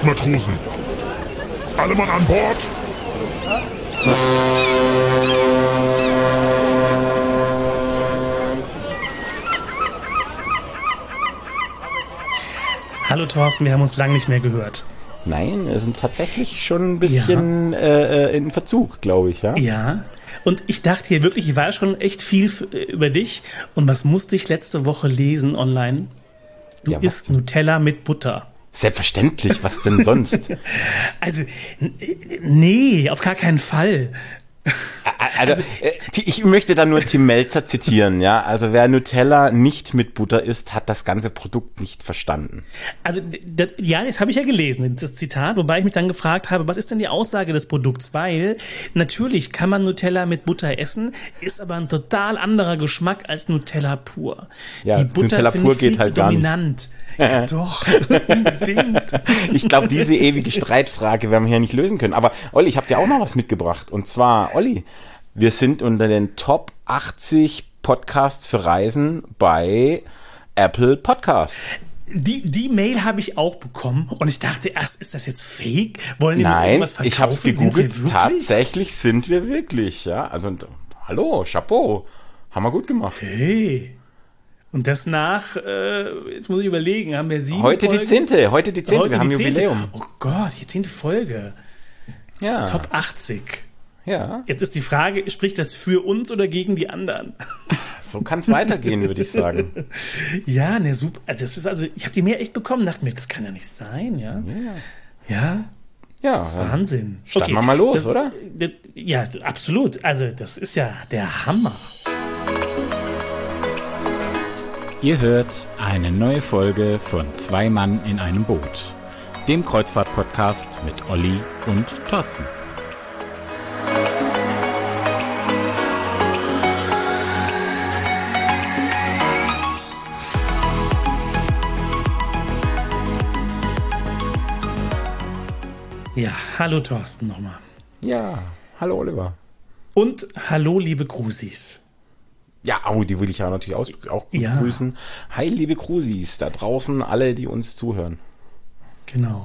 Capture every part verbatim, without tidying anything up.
Nachricht, Matrosen. Alle Mann an Bord. Hallo Thorsten, wir haben uns lange nicht mehr gehört. Nein, wir sind tatsächlich schon ein bisschen ja. äh, in Verzug, glaube ich, ja? Ja, und ich dachte hier wirklich, ich weiß schon echt viel f- über dich. Und was musste ich letzte Woche lesen online? Du ja, isst Nutella mit Butter. Selbstverständlich, was denn sonst? Also, n- nee, auf gar keinen Fall. Also, also, ich möchte da nur Tim Melzer zitieren, ja. Also wer Nutella nicht mit Butter isst, hat das ganze Produkt nicht verstanden. Also das, ja, das habe ich ja gelesen, das Zitat, wobei ich mich dann gefragt habe, was ist denn die Aussage des Produkts? Weil natürlich kann man Nutella mit Butter essen, ist aber ein total anderer Geschmack als Nutella pur. Ja, die Butter Nutella pur geht halt gar dominant. nicht. Ja, doch, unbedingt. Ich glaube, diese ewige Streitfrage werden wir hier nicht lösen können. Aber Olli, ich habe dir auch noch was mitgebracht. Und zwar, Olli, wir sind unter den Top achtzig Podcasts für Reisen bei Apple Podcasts. Die, die Mail habe ich auch bekommen und ich dachte erst, ist das jetzt fake? Wollen die Nein, irgendwas verkaufen? Ich habe es gegoogelt. Tatsächlich sind wir wirklich. Ja, also hallo, Chapeau, haben wir gut gemacht. Hey. Und das nach, äh, jetzt muss ich überlegen, haben wir sieben Heute Folgen? die zehnte, heute die zehnte, heute wir haben die zehnte. Jubiläum. Oh Gott, die zehnte Folge. Ja. Top achtzig. Ja. Jetzt ist die Frage, spricht das für uns oder gegen die anderen? So kann es weitergehen, würde ich sagen. Ja, ne, super. Also das ist also, ich habe die Mail echt bekommen, dachte mir, das kann ja nicht sein, ja. Ja. Ja. Ja. Wahnsinn. Starten wir mal los, das, oder? Das, ja, absolut. Also das ist ja der Hammer. Ihr hört eine neue Folge von Zwei Mann in einem Boot, dem Kreuzfahrt-Podcast mit Olli und Thorsten. Ja, hallo Thorsten nochmal. Ja, hallo Oliver. Und hallo liebe Grusis. Ja, oh, die will ich ja natürlich auch, auch gut ja. grüßen. Hi, liebe Cruisis, da draußen, alle, die uns zuhören. Genau.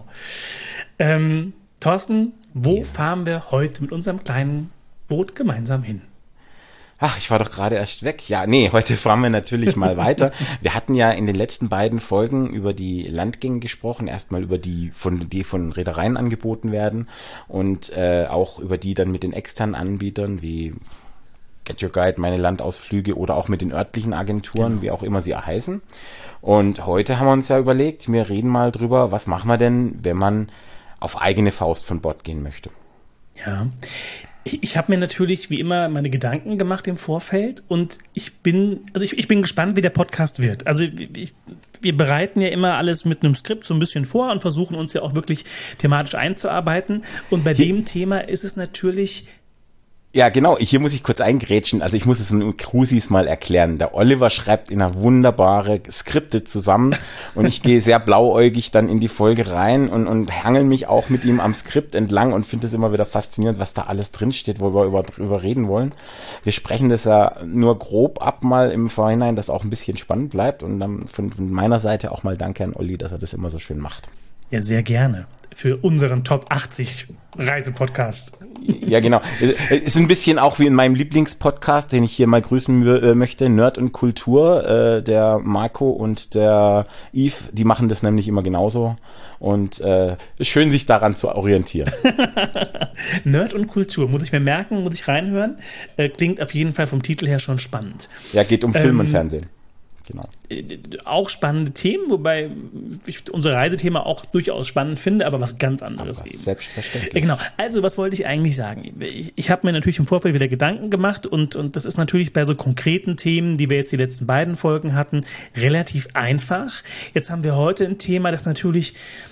Ähm, Thorsten, wo ja. fahren wir heute mit unserem kleinen Boot gemeinsam hin? Ach, ich war doch gerade erst weg. Ja, nee, heute fahren wir natürlich mal weiter. Wir hatten ja in den letzten beiden Folgen über die Landgänge gesprochen. Erstmal über die, von, die von Reedereien angeboten werden und äh, auch über die dann mit den externen Anbietern wie Get Your Guide, meine Landausflüge oder auch mit den örtlichen Agenturen, genau. wie auch immer sie heißen. Und heute haben wir uns ja überlegt, wir reden mal drüber, was machen wir denn, wenn man auf eigene Faust von Bord gehen möchte. Ja, ich, ich habe mir natürlich wie immer meine Gedanken gemacht im Vorfeld und ich bin, also ich, ich bin gespannt, wie der Podcast wird. Also ich, wir bereiten ja immer alles mit einem Skript so ein bisschen vor und versuchen uns ja auch wirklich thematisch einzuarbeiten. Und bei Hier. dem Thema ist es natürlich... Ja, genau. Hier muss ich kurz eingrätschen. Also ich muss es den Cruisis mal erklären. Der Oliver schreibt in einer wunderbare Skripte zusammen und ich gehe sehr blauäugig dann in die Folge rein und, und hangel mich auch mit ihm am Skript entlang und finde es immer wieder faszinierend, was da alles drinsteht, wo wir über, drüber reden wollen. Wir sprechen das ja nur grob ab mal im Vorhinein, dass auch ein bisschen spannend bleibt und dann von, von meiner Seite auch mal danke an Olli, dass er das immer so schön macht. Ja, sehr gerne. Für unseren Top achtzig Reisepodcast. Ja, genau. Ist ein bisschen auch wie in meinem Lieblingspodcast, den ich hier mal grüßen äh, möchte, Nerd und Kultur. Äh, der Marco und der Yves, die machen das nämlich immer genauso. Und äh, ist schön, sich daran zu orientieren. Nerd und Kultur, muss ich mir merken, muss ich reinhören. Äh, klingt auf jeden Fall vom Titel her schon spannend. Ja, geht um Film ähm, und Fernsehen. Genau. Auch spannende Themen, wobei ich unser Reisethema auch durchaus spannend finde, aber was ganz anderes aber eben. Selbstverständlich. Genau. Also, was wollte ich eigentlich sagen? Ich, ich habe mir natürlich im Vorfeld wieder Gedanken gemacht und, und das ist natürlich bei so konkreten Themen, die wir jetzt die letzten beiden Folgen hatten, relativ einfach. Jetzt haben wir heute ein Thema, das natürlich,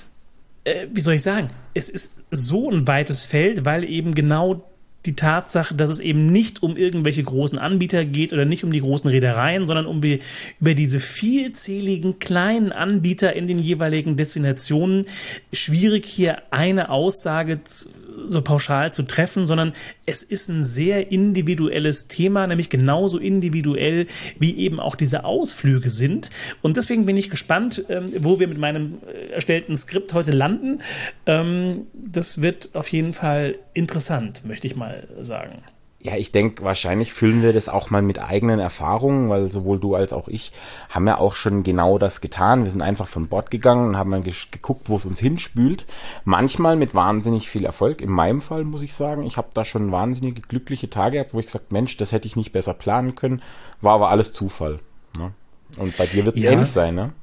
äh, wie soll ich sagen, es ist so ein weites Feld, weil eben genau die Tatsache, dass es eben nicht um irgendwelche großen Anbieter geht oder nicht um die großen Reedereien, sondern um die, über diese vielzähligen kleinen Anbieter in den jeweiligen Destinationen schwierig hier eine Aussage so pauschal zu treffen, sondern es ist ein sehr individuelles Thema, nämlich genauso individuell, wie eben auch diese Ausflüge sind. Und deswegen bin ich gespannt, ähm, wo wir mit meinem erstellten Skript heute landen. Ähm, das wird auf jeden Fall interessant, möchte ich mal sagen. Ja, ich denke, wahrscheinlich füllen wir das auch mal mit eigenen Erfahrungen, weil sowohl du als auch ich haben ja auch schon genau das getan. Wir sind einfach von Bord gegangen und haben mal ge- geguckt, wo es uns hinspült. Manchmal mit wahnsinnig viel Erfolg. In meinem Fall muss ich sagen, ich habe da schon wahnsinnige glückliche Tage gehabt, wo ich gesagt, Mensch, das hätte ich nicht besser planen können. War aber alles Zufall. Ne? Und bei dir wird es ja. ähnlich sein, ne?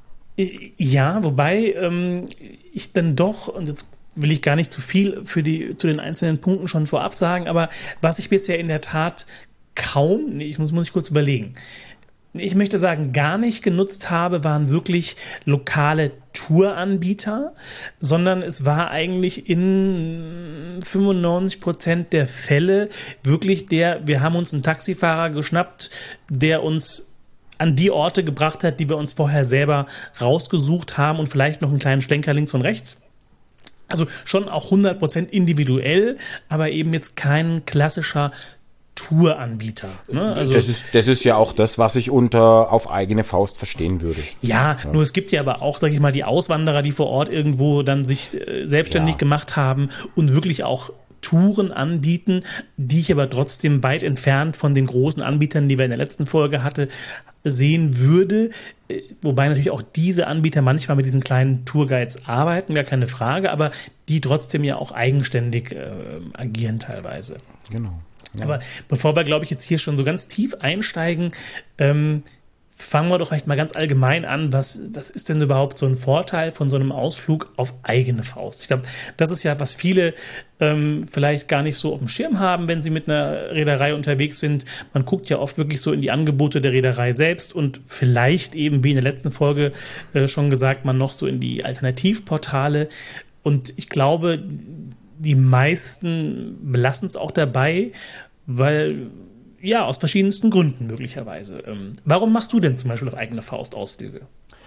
Ja, wobei ähm, ich dann doch, und jetzt will ich gar nicht zu viel für die zu den einzelnen Punkten schon vorab sagen, aber was ich bisher in der Tat kaum, nee, ich muss, muss ich kurz überlegen, ich möchte sagen, gar nicht genutzt habe, waren wirklich lokale Touranbieter, sondern es war eigentlich in fünfundneunzig Prozent der Fälle wirklich der, wir haben uns einen Taxifahrer geschnappt, der uns an die Orte gebracht hat, die wir uns vorher selber rausgesucht haben und vielleicht noch einen kleinen Schlenker links und rechts. Also schon auch hundert Prozent individuell, aber eben jetzt kein klassischer Touranbieter. Ne? Also, das ist, das ist ja auch das, was ich unter auf eigene Faust verstehen würde. Ja, ja. Nur es gibt ja aber auch, sag ich mal, die Auswanderer, die vor Ort irgendwo dann sich äh, selbstständig ja. gemacht haben und wirklich auch Touren anbieten, die ich aber trotzdem weit entfernt von den großen Anbietern, die wir in der letzten Folge hatte, sehen würde, wobei natürlich auch diese Anbieter manchmal mit diesen kleinen Tourguides arbeiten, gar keine Frage, aber die trotzdem ja auch eigenständig äh, agieren teilweise. Genau. Ja. Aber bevor wir, glaube ich, jetzt hier schon so ganz tief einsteigen, ähm, fangen wir doch vielleicht mal ganz allgemein an, was, was ist denn überhaupt so ein Vorteil von so einem Ausflug auf eigene Faust? Ich glaube, das ist ja, was viele ähm, vielleicht gar nicht so auf dem Schirm haben, wenn sie mit einer Reederei unterwegs sind. Man guckt ja oft wirklich so in die Angebote der Reederei selbst und vielleicht eben, wie in der letzten Folge äh, schon gesagt, man noch so in die Alternativportale. Und ich glaube, die meisten belassen es auch dabei, weil ja, aus verschiedensten Gründen möglicherweise. Ähm, warum machst du denn zum Beispiel auf eigene Faust Ausflüge?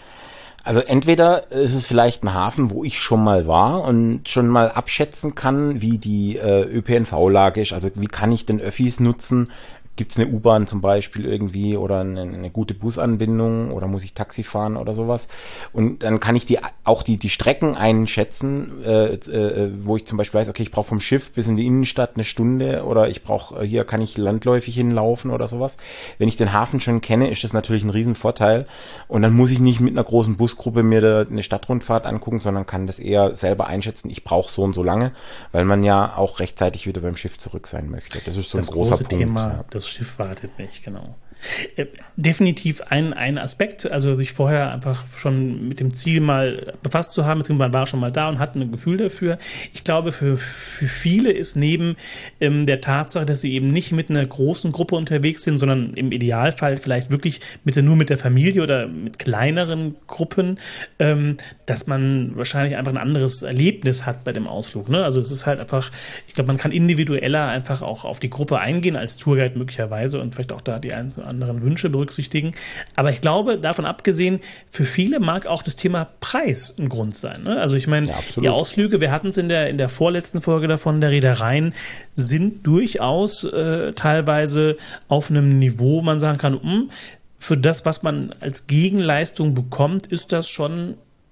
Also entweder ist es vielleicht ein Hafen, wo ich schon mal war und schon mal abschätzen kann, wie die äh, Ö P N V-Lage ist. Also wie kann ich denn Öffis nutzen? Gibt es eine U-Bahn zum Beispiel irgendwie oder eine, eine gute Busanbindung oder muss ich Taxi fahren oder sowas? Und dann kann ich die auch die die Strecken einschätzen, äh, äh, wo ich zum Beispiel weiß, okay, ich brauche vom Schiff bis in die Innenstadt eine Stunde oder ich brauche, hier kann ich landläufig hinlaufen oder sowas. Wenn ich den Hafen schon kenne, ist das natürlich ein Riesenvorteil und dann muss ich nicht mit einer großen Busgruppe mir da eine Stadtrundfahrt angucken, sondern kann das eher selber einschätzen, ich brauche so und so lange, weil man ja auch rechtzeitig wieder beim Schiff zurück sein möchte. Das ist so das ein großer große Punkt. Thema, ja. Das Schiff wartet nicht, genau. Äh, definitiv ein, ein Aspekt, also sich vorher einfach schon mit dem Ziel mal befasst zu haben, beziehungsweise man war schon mal da und hat ein Gefühl dafür. Ich glaube, für, für viele ist neben ähm, der Tatsache, dass sie eben nicht mit einer großen Gruppe unterwegs sind, sondern im Idealfall vielleicht wirklich mit der, nur mit der Familie oder mit kleineren Gruppen, ähm, dass man wahrscheinlich einfach ein anderes Erlebnis hat bei dem Ausflug. Ne? Also es ist halt einfach, ich glaube, man kann individueller einfach auch auf die Gruppe eingehen, als Tourguide möglicherweise und vielleicht auch da die ein anderen Wünsche berücksichtigen. Aber ich glaube, davon abgesehen, für viele mag auch das Thema Preis ein Grund sein. Ne? Also ich meine, ja, die Ausflüge, wir hatten es in der in der vorletzten Folge davon, der Reedereien, sind durchaus äh, teilweise auf einem Niveau, wo man sagen kann, mh, für das, was man als Gegenleistung bekommt, ist das schon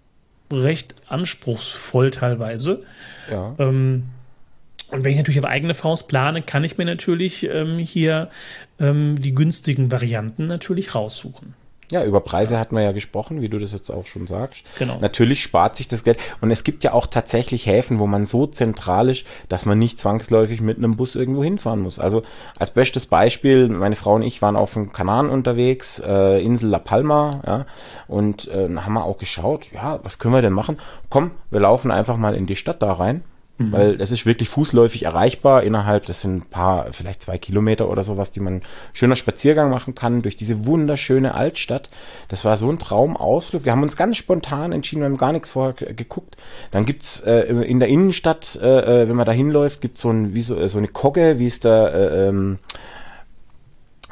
recht anspruchsvoll teilweise. Ja. Ähm, Und wenn ich natürlich auf eigene Faust plane, kann ich mir natürlich ähm, hier ähm, die günstigen Varianten natürlich raussuchen. Ja, über Preise hatten wir ja gesprochen, wie du das jetzt auch schon sagst. Genau. Natürlich spart sich das Geld. Und es gibt ja auch tatsächlich Häfen, wo man so zentral ist, dass man nicht zwangsläufig mit einem Bus irgendwo hinfahren muss. Also als bestes Beispiel, meine Frau und ich waren auf den Kanaren unterwegs, äh, Insel La Palma, ja, und äh, haben wir auch geschaut, ja, was können wir denn machen? Komm, wir laufen einfach mal in die Stadt da rein. Mhm. Weil das ist wirklich fußläufig erreichbar innerhalb, das sind ein paar, vielleicht zwei Kilometer oder sowas, die man schöner Spaziergang machen kann durch diese wunderschöne Altstadt. Das war so ein Traumausflug. Wir haben uns ganz spontan entschieden, wir haben gar nichts vorher geguckt. Dann gibt's äh, in der Innenstadt, äh, wenn man da hinläuft, gibt's so, ein, wie so, so eine Kogge, wie es da äh, ähm,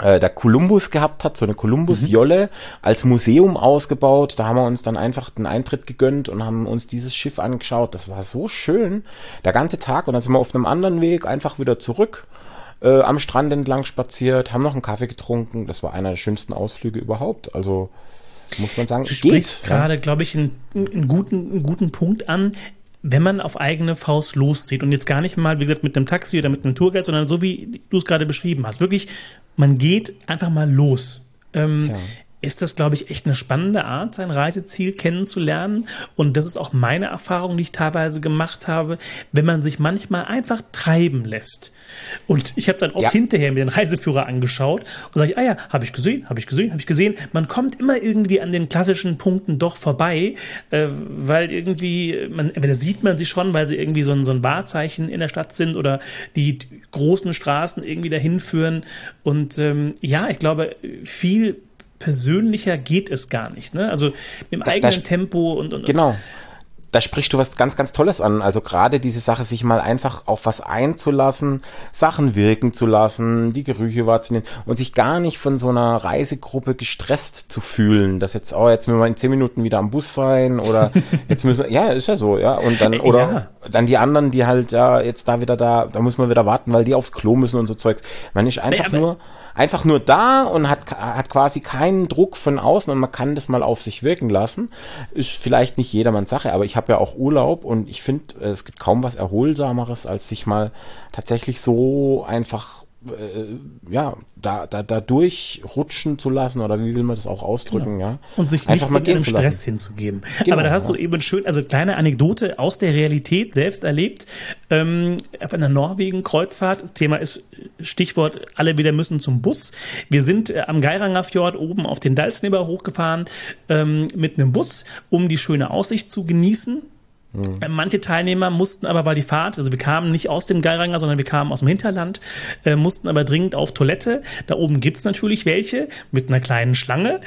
äh, der Kolumbus gehabt hat, so eine Kolumbus-Jolle mhm. als Museum ausgebaut. Da haben wir uns dann einfach den Eintritt gegönnt und haben uns dieses Schiff angeschaut. Das war so schön, der ganze Tag. Und dann sind wir auf einem anderen Weg einfach wieder zurück, äh, am Strand entlang spaziert, haben noch einen Kaffee getrunken. Das war einer der schönsten Ausflüge überhaupt. Also muss man sagen, du sprichst gerade, ja. glaube ich, einen, einen, guten, einen guten Punkt an, wenn man auf eigene Faust loszieht und jetzt gar nicht mal, wie gesagt, mit einem Taxi oder mit einem Tourguide, sondern so wie du es gerade beschrieben hast. Wirklich, man geht einfach mal los. Ähm, ja. Ist das, glaube ich, echt eine spannende Art, sein Reiseziel kennenzulernen. Und das ist auch meine Erfahrung, die ich teilweise gemacht habe, wenn man sich manchmal einfach treiben lässt. Und ich habe dann oft ja. hinterher mir den Reiseführer angeschaut und sage, ah ja, habe ich gesehen, habe ich gesehen, habe ich gesehen. Man kommt immer irgendwie an den klassischen Punkten doch vorbei, äh, weil irgendwie, man, entweder sieht man sie schon, weil sie irgendwie so ein, so ein Wahrzeichen in der Stadt sind oder die großen Straßen irgendwie dahin führen. Und ähm, ja, ich glaube, viel persönlicher geht es gar nicht, ne? Also im da, eigenen da, Tempo und, und genau. Da sprichst du was ganz, ganz Tolles an. Also gerade diese Sache, sich mal einfach auf was einzulassen, Sachen wirken zu lassen, die Gerüche wahrzunehmen und sich gar nicht von so einer Reisegruppe gestresst zu fühlen, dass jetzt, oh, jetzt müssen wir in zehn Minuten wieder am Bus sein oder jetzt müssen, ja, ist ja so, ja. Und dann, oder ja. dann die anderen, die halt, ja, jetzt da wieder da, da muss man wieder warten, weil die aufs Klo müssen und so Zeugs. Man ist einfach nee, nur, einfach nur da und hat, hat quasi keinen Druck von außen und man kann das mal auf sich wirken lassen. Ist vielleicht nicht jedermanns Sache, aber ich habe ja auch Urlaub und ich finde, es gibt kaum was Erholsameres, als sich mal tatsächlich so einfach äh, ja, da, da, da durchrutschen zu lassen oder wie will man das auch ausdrücken, genau. ja. Und sich einfach nicht mal mit einem Stress hinzugeben. Genau, aber da hast ja. du eben schön, also kleine Anekdote aus der Realität selbst erlebt, ähm, auf einer Norwegen-Kreuzfahrt, das Thema ist Stichwort, alle wieder müssen zum Bus. Wir sind äh, am Geirangerfjord oben auf den Dalsnibber hochgefahren ähm, mit einem Bus, um die schöne Aussicht zu genießen. Hm. Manche Teilnehmer mussten aber, weil die Fahrt, also wir kamen nicht aus dem Geiranger, sondern wir kamen aus dem Hinterland, äh, mussten aber dringend auf Toilette. Da oben gibt's natürlich welche mit einer kleinen Schlange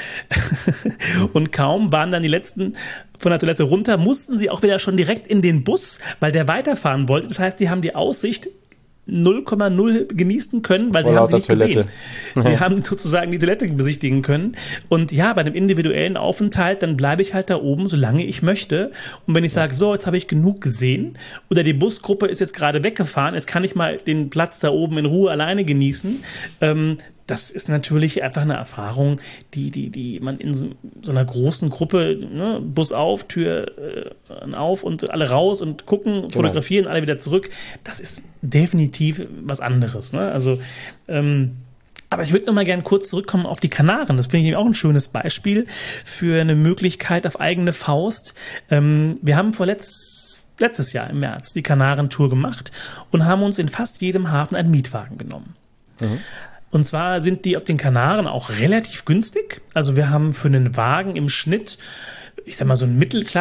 und kaum waren dann die letzten von der Toilette runter, mussten sie auch wieder schon direkt in den Bus, weil der weiterfahren wollte. Das heißt, die haben die Aussicht null Komma null genießen können, weil sie haben sie nicht Toilette. gesehen. Wir haben sozusagen die Toilette besichtigen können. Und ja, bei einem individuellen Aufenthalt, dann bleibe ich halt da oben, solange ich möchte. Und wenn ich sage, so, jetzt habe ich genug gesehen oder die Busgruppe ist jetzt gerade weggefahren, jetzt kann ich mal den Platz da oben in Ruhe alleine genießen, ähm, das ist natürlich einfach eine Erfahrung, die, die, die man in so, so einer großen Gruppe, ne, Bus auf, Tür äh, auf und alle raus und gucken, genau. fotografieren, alle wieder zurück. Das ist definitiv was anderes, ne? Also, ähm, aber ich würde noch mal gerne kurz zurückkommen auf die Kanaren. Das finde ich auch ein schönes Beispiel für eine Möglichkeit auf eigene Faust. Ähm, wir haben vorletzt letztes Jahr im März die Kanarentour gemacht und haben uns in fast jedem Hafen einen Mietwagen genommen. Mhm. Und zwar sind die auf den Kanaren auch relativ günstig. Also wir haben für einen Wagen im Schnitt, ich sag mal so einen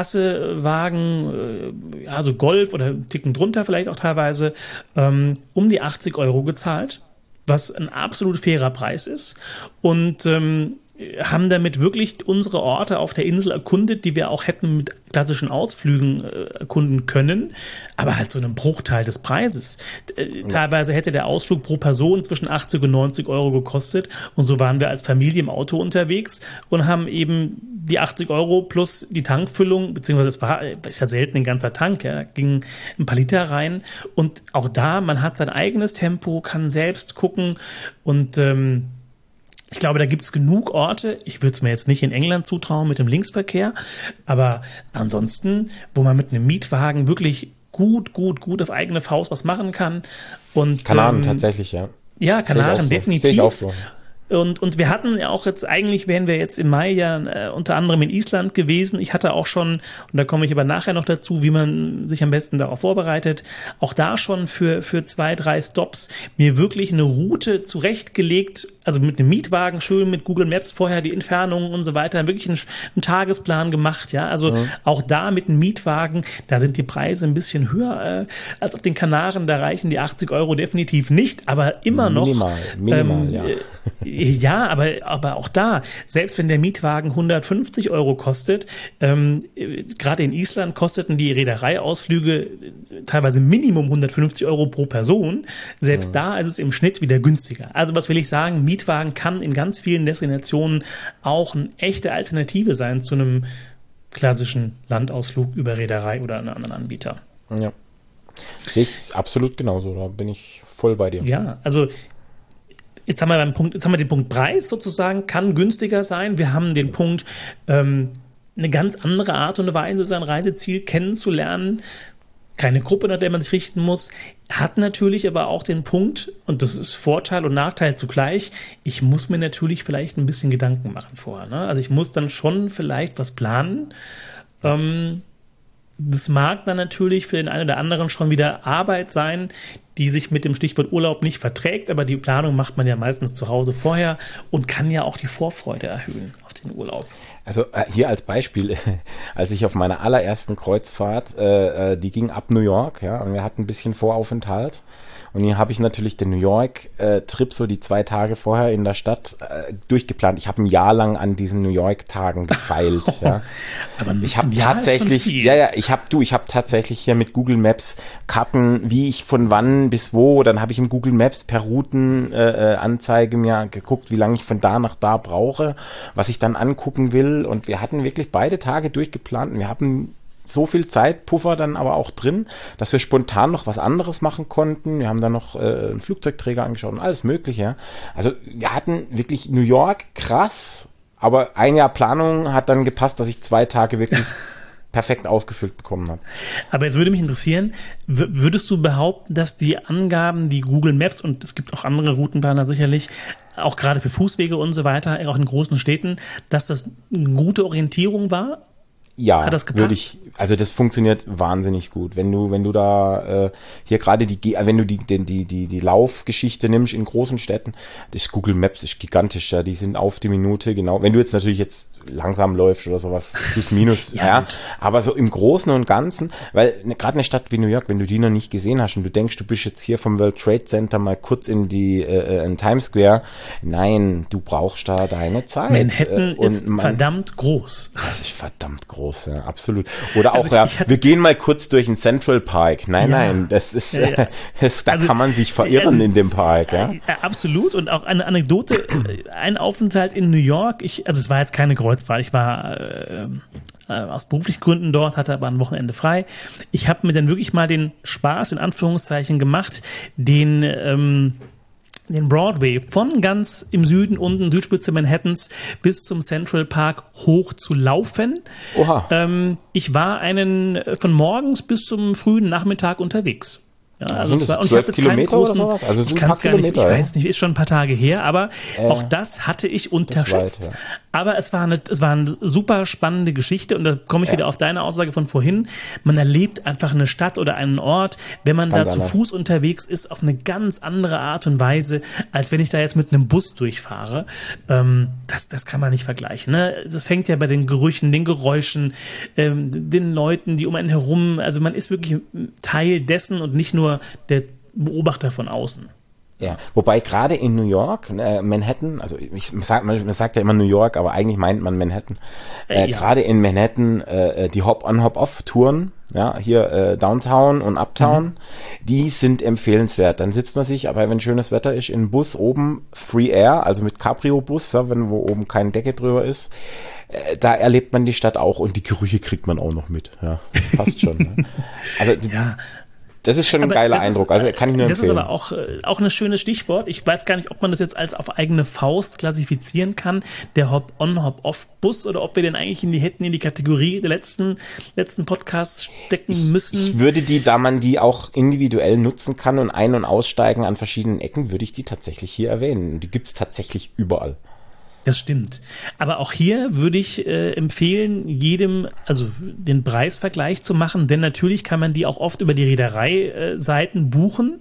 Mittelklasse-Wagen, ja so Golf oder einen Ticken drunter vielleicht auch teilweise, ähm, um die achtzig Euro gezahlt, was ein absolut fairer Preis ist. Und ähm, haben damit wirklich unsere Orte auf der Insel erkundet, die wir auch hätten mit klassischen Ausflügen äh, erkunden können, aber halt so einem Bruchteil des Preises. Äh, teilweise hätte der Ausflug pro Person zwischen achtzig und neunzig Euro gekostet und so waren wir als Familie im Auto unterwegs und haben eben die achtzig Euro plus die Tankfüllung, beziehungsweise es war ist ja selten ein ganzer Tank, ja, da gingen ein paar Liter rein und auch da, man hat sein eigenes Tempo, kann selbst gucken und ähm, ich glaube, da gibt's genug Orte. Ich würde es mir jetzt nicht in England zutrauen mit dem Linksverkehr, aber ansonsten, wo man mit einem Mietwagen wirklich gut, gut, gut auf eigene Faust was machen kann. Und Kanaren ähm, tatsächlich, ja. Ja, Kanaren so. definitiv. Sehe ich auch so. Und, und wir hatten ja auch jetzt, eigentlich wären wir jetzt im Mai ja äh, unter anderem in Island gewesen. Ich hatte auch schon, und da komme ich aber nachher noch dazu, wie man sich am besten darauf vorbereitet, auch da schon für, für zwei, drei Stops mir wirklich eine Route zurechtgelegt, also mit einem Mietwagen, schön mit Google Maps vorher die Entfernungen und so weiter, wirklich einen, einen Tagesplan gemacht, ja. Also mhm. auch da mit einem Mietwagen, da sind die Preise ein bisschen höher äh, als auf den Kanaren, da reichen die achtzig Euro definitiv nicht, aber immer noch. Minimal, minimal, ähm, ja. Ja, aber, aber auch da, selbst wenn der Mietwagen hundertfünfzig Euro kostet, ähm, gerade in Island kosteten die Reedereiausflüge teilweise Minimum hundertfünfzig Euro pro Person. Selbst ja. da ist es im Schnitt wieder günstiger. Also was will ich sagen, Mietwagen kann in ganz vielen Destinationen auch eine echte Alternative sein zu einem klassischen Landausflug über Reederei oder einen anderen Anbieter. Ja, sehe ich absolut genauso, da bin ich voll bei dir. Ja, also jetzt haben wir beim Punkt, jetzt haben wir den Punkt Preis sozusagen, kann günstiger sein. Wir haben den Punkt, ähm, eine ganz andere Art und Weise, sein Reiseziel kennenzulernen. Keine Gruppe, nach der man sich richten muss. Hat natürlich aber auch den Punkt, und das ist Vorteil und Nachteil zugleich, ich muss mir natürlich vielleicht ein bisschen Gedanken machen vorher. Ne? Also ich muss dann schon vielleicht was planen. Ähm, das mag dann natürlich für den einen oder anderen schon wieder Arbeit sein, die sich mit dem Stichwort Urlaub nicht verträgt, aber die Planung macht man ja meistens zu Hause vorher und kann ja auch die Vorfreude erhöhen auf den Urlaub. Also äh, hier als Beispiel, als ich auf meiner allerersten Kreuzfahrt, äh, die ging ab New York, ja, und wir hatten ein bisschen Voraufenthalt. Und hier habe ich natürlich den New York-Trip äh, so die zwei Tage vorher in der Stadt äh, durchgeplant. Ich habe ein Jahr lang an diesen New York-Tagen gefeilt. Ja. Aber ich habe tatsächlich, ja, ja, ich habe du, ich habe tatsächlich hier mit Google Maps Karten, wie ich von wann bis wo. Dann habe ich im Google Maps per Routenanzeige äh, mir geguckt, wie lange ich von da nach da brauche, was ich dann angucken will. Und wir hatten wirklich beide Tage durchgeplant. Und wir haben so viel Zeitpuffer dann aber auch drin, dass wir spontan noch was anderes machen konnten. Wir haben dann noch äh, einen Flugzeugträger angeschaut und alles Mögliche. Also wir hatten wirklich New York krass, aber ein Jahr Planung hat dann gepasst, dass ich zwei Tage wirklich perfekt ausgefüllt bekommen habe. Aber jetzt würde mich interessieren, w- würdest du behaupten, dass die Angaben, die Google Maps, und es gibt auch andere Routenplaner sicherlich, auch gerade für Fußwege und so weiter, auch in großen Städten, dass das eine gute Orientierung war? Ja, würde ich, also das funktioniert wahnsinnig gut. Wenn du, wenn du da äh, hier gerade die, wenn du die, die, die, die, die Laufgeschichte nimmst in großen Städten, das Google Maps ist gigantisch, ja, die sind auf die Minute, genau. Wenn du jetzt natürlich jetzt langsam läufst oder sowas, plus minus, ja, ja, aber so im Großen und Ganzen, weil ne, gerade eine Stadt wie New York, wenn du die noch nicht gesehen hast und du denkst, du bist jetzt hier vom World Trade Center mal kurz in die äh, in Times Square, nein, du brauchst da deine Zeit. Manhattan äh, ist man, verdammt groß. Das ist verdammt groß. Ja, absolut. Oder auch, also ja, hatte, wir gehen mal kurz durch den Central Park. Nein, ja, nein, das ist, ja, ja. das, da also, kann man sich verirren also, in dem Park. Ja? Äh, absolut. Und auch eine Anekdote, ein Aufenthalt in New York, ich, also es war jetzt keine Kreuzfahrt, ich war äh, äh, aus beruflichen Gründen dort, hatte aber ein Wochenende frei. Ich habe mir dann wirklich mal den Spaß, in Anführungszeichen, gemacht, den ähm, den Broadway von ganz im Süden unten, Südspitze Manhattans, bis zum Central Park hoch zu laufen. Oha. Ähm, ich war einen von morgens bis zum frühen Nachmittag unterwegs. Ja, also sind das zwölf Kilometer großen, oder sowas? Also ich kann es gar nicht, ich ja. weiß nicht, ist schon ein paar Tage her, aber äh, auch das hatte ich unterschätzt. Weit, ja. Aber es war, eine, es war eine super spannende Geschichte und da komme ich ja. wieder auf deine Aussage von vorhin. Man erlebt einfach eine Stadt oder einen Ort, wenn man ganz da anders. zu Fuß unterwegs ist, auf eine ganz andere Art und Weise, als wenn ich da jetzt mit einem Bus durchfahre. Ähm, das, das kann man nicht vergleichen. Ne? Das fängt ja bei den Gerüchen, den Geräuschen, ähm, den Leuten, die um einen herum, also man ist wirklich Teil dessen und nicht nur der Beobachter von außen. Ja, wobei gerade in New York, äh, Manhattan, also ich sag, man sagt ja immer New York, aber eigentlich meint man Manhattan. Äh, äh, ja. Gerade in Manhattan äh, die Hop-on, Hop-off-Touren, ja, hier äh, Downtown und Uptown, mhm. die sind empfehlenswert. Dann sitzt man sich, aber wenn schönes Wetter ist, in einem Bus oben, Free Air, also mit Cabrio-Bus, ja, wenn wo oben keine Decke drüber ist. Da erlebt man die Stadt auch und die Gerüche kriegt man auch noch mit. Ja, passt schon. Ne? Also ja. Das ist schon ein aber geiler Eindruck, also kann ich nur das empfehlen. Das ist aber auch, auch ein schönes Stichwort. Ich weiß gar nicht, ob man das jetzt als auf eigene Faust klassifizieren kann, der Hop-on-Hop-off-Bus, oder ob wir den eigentlich in die hätten in die Kategorie der letzten letzten Podcasts stecken müssen. Ich, ich würde die, da man die auch individuell nutzen kann und ein- und aussteigen an verschiedenen Ecken, würde ich die tatsächlich hier erwähnen. Die gibt's tatsächlich überall. Das stimmt. Aber auch hier würde ich äh, empfehlen, jedem also den Preisvergleich zu machen, denn natürlich kann man die auch oft über die Reederei-Seiten buchen.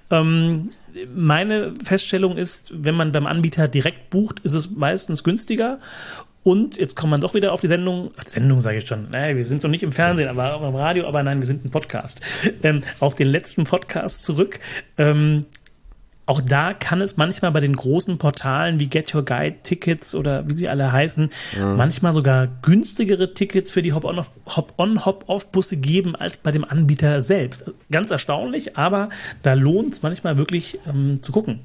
Ähm, meine Feststellung ist, wenn man beim Anbieter direkt bucht, ist es meistens günstiger. Und jetzt kommt man doch wieder auf die Sendung, ach, Sendung sage ich schon, naja, wir sind noch nicht im Fernsehen, aber auch im Radio, aber nein, wir sind ein Podcast. Ähm, auf den letzten Podcast zurück. Ähm, auch da kann es manchmal bei den großen Portalen wie Get Your Guide Tickets oder wie sie alle heißen, mhm. manchmal sogar günstigere Tickets für die Hop-on, Hop-on, Hop-off-Busse geben als bei dem Anbieter selbst. Ganz erstaunlich, aber da lohnt es manchmal wirklich ähm, zu gucken.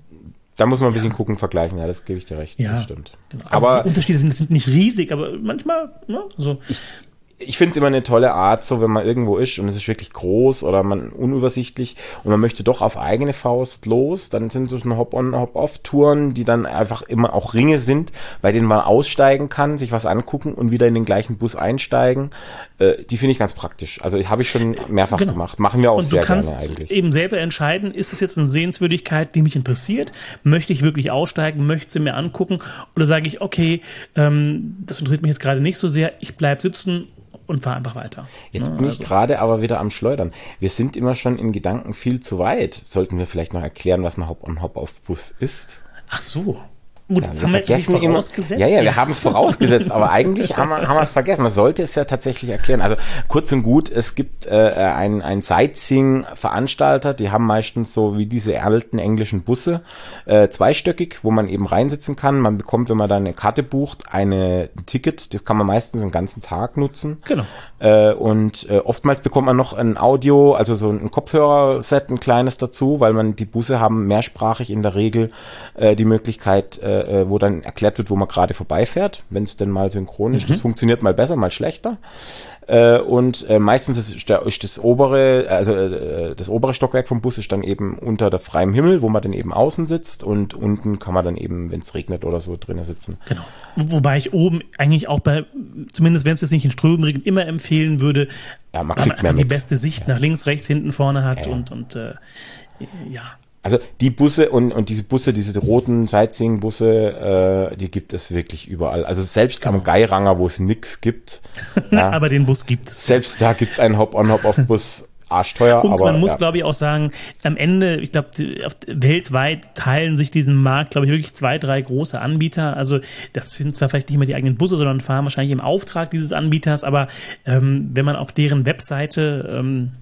Da muss man ein bisschen ja. gucken, vergleichen, ja, das gebe ich dir recht, ja, das stimmt. Genau. Also aber die Unterschiede sind, sind nicht riesig, aber manchmal, ne, so. Ich, ich finde es immer eine tolle Art, so wenn man irgendwo ist und es ist wirklich groß oder man unübersichtlich und man möchte doch auf eigene Faust los, dann sind so eine Hop-on, Hop-off-Touren, die dann einfach immer auch Ringe sind, bei denen man aussteigen kann, sich was angucken und wieder in den gleichen Bus einsteigen. Äh, die finde ich ganz praktisch. Also habe ich schon mehrfach genau. gemacht. Machen wir auch und sehr gerne eigentlich. Du kannst eben selber entscheiden, ist es jetzt eine Sehenswürdigkeit, die mich interessiert? Möchte ich wirklich aussteigen? Möchte sie mir angucken? Oder sage ich, okay, ähm, das interessiert mich jetzt gerade nicht so sehr, ich bleib sitzen und fahr einfach weiter. Jetzt ja, bin ich also. gerade aber wieder am Schleudern. Wir sind immer schon in Gedanken viel zu weit. Sollten wir vielleicht noch erklären, was ein Hop-on-Hop-off-Bus ist? Ach so. Gut, ja, das wir haben wir jetzt vorausgesetzt. Ja, ja, wir haben es vorausgesetzt, aber eigentlich haben wir, haben wir es vergessen. Man sollte es ja tatsächlich erklären. Also kurz und gut, es gibt äh, ein, ein Sightseeing-Veranstalter, die haben meistens so wie diese alten englischen Busse, äh, zweistöckig, wo man eben reinsitzen kann. Man bekommt, wenn man da eine Karte bucht, eine, ein Ticket, das kann man meistens den ganzen Tag nutzen. Genau. Äh, und äh, oftmals bekommt man noch ein Audio, also so ein Kopfhörerset, ein kleines dazu, weil man die Busse haben mehrsprachig in der Regel äh, die Möglichkeit, äh, wo dann erklärt wird, wo man gerade vorbeifährt, wenn es denn mal synchron ist. Mhm. Das funktioniert mal besser, mal schlechter. Äh, und äh, meistens ist, der, ist das obere, also äh, das obere Stockwerk vom Bus ist dann eben unter der freiem Himmel, wo man dann eben außen sitzt und unten kann man dann eben, wenn es regnet oder so, drinnen sitzen. Genau. Wobei ich oben eigentlich auch bei, zumindest wenn es jetzt nicht in Strömen regnet, immer empfehlen würde, ja, man weil man einfach die mit. beste Sicht ja. nach links, rechts, hinten, vorne hat ja. und, und äh, ja. Also die Busse und, und diese Busse, diese roten Sightseeing-Busse, äh, die gibt es wirklich überall. Also selbst genau. am Geiranger, wo es nix gibt. ja, aber den Bus gibt es. Selbst da gibt es einen Hop-on-Hop-off-Bus, arschteuer. Und aber, man muss, ja. glaube ich, auch sagen, am Ende, ich glaube, weltweit teilen sich diesen Markt, glaube ich, wirklich zwei, drei große Anbieter. Also das sind zwar vielleicht nicht mehr die eigenen Busse, sondern fahren wahrscheinlich im Auftrag dieses Anbieters, aber ähm, wenn man auf deren Webseite ähm,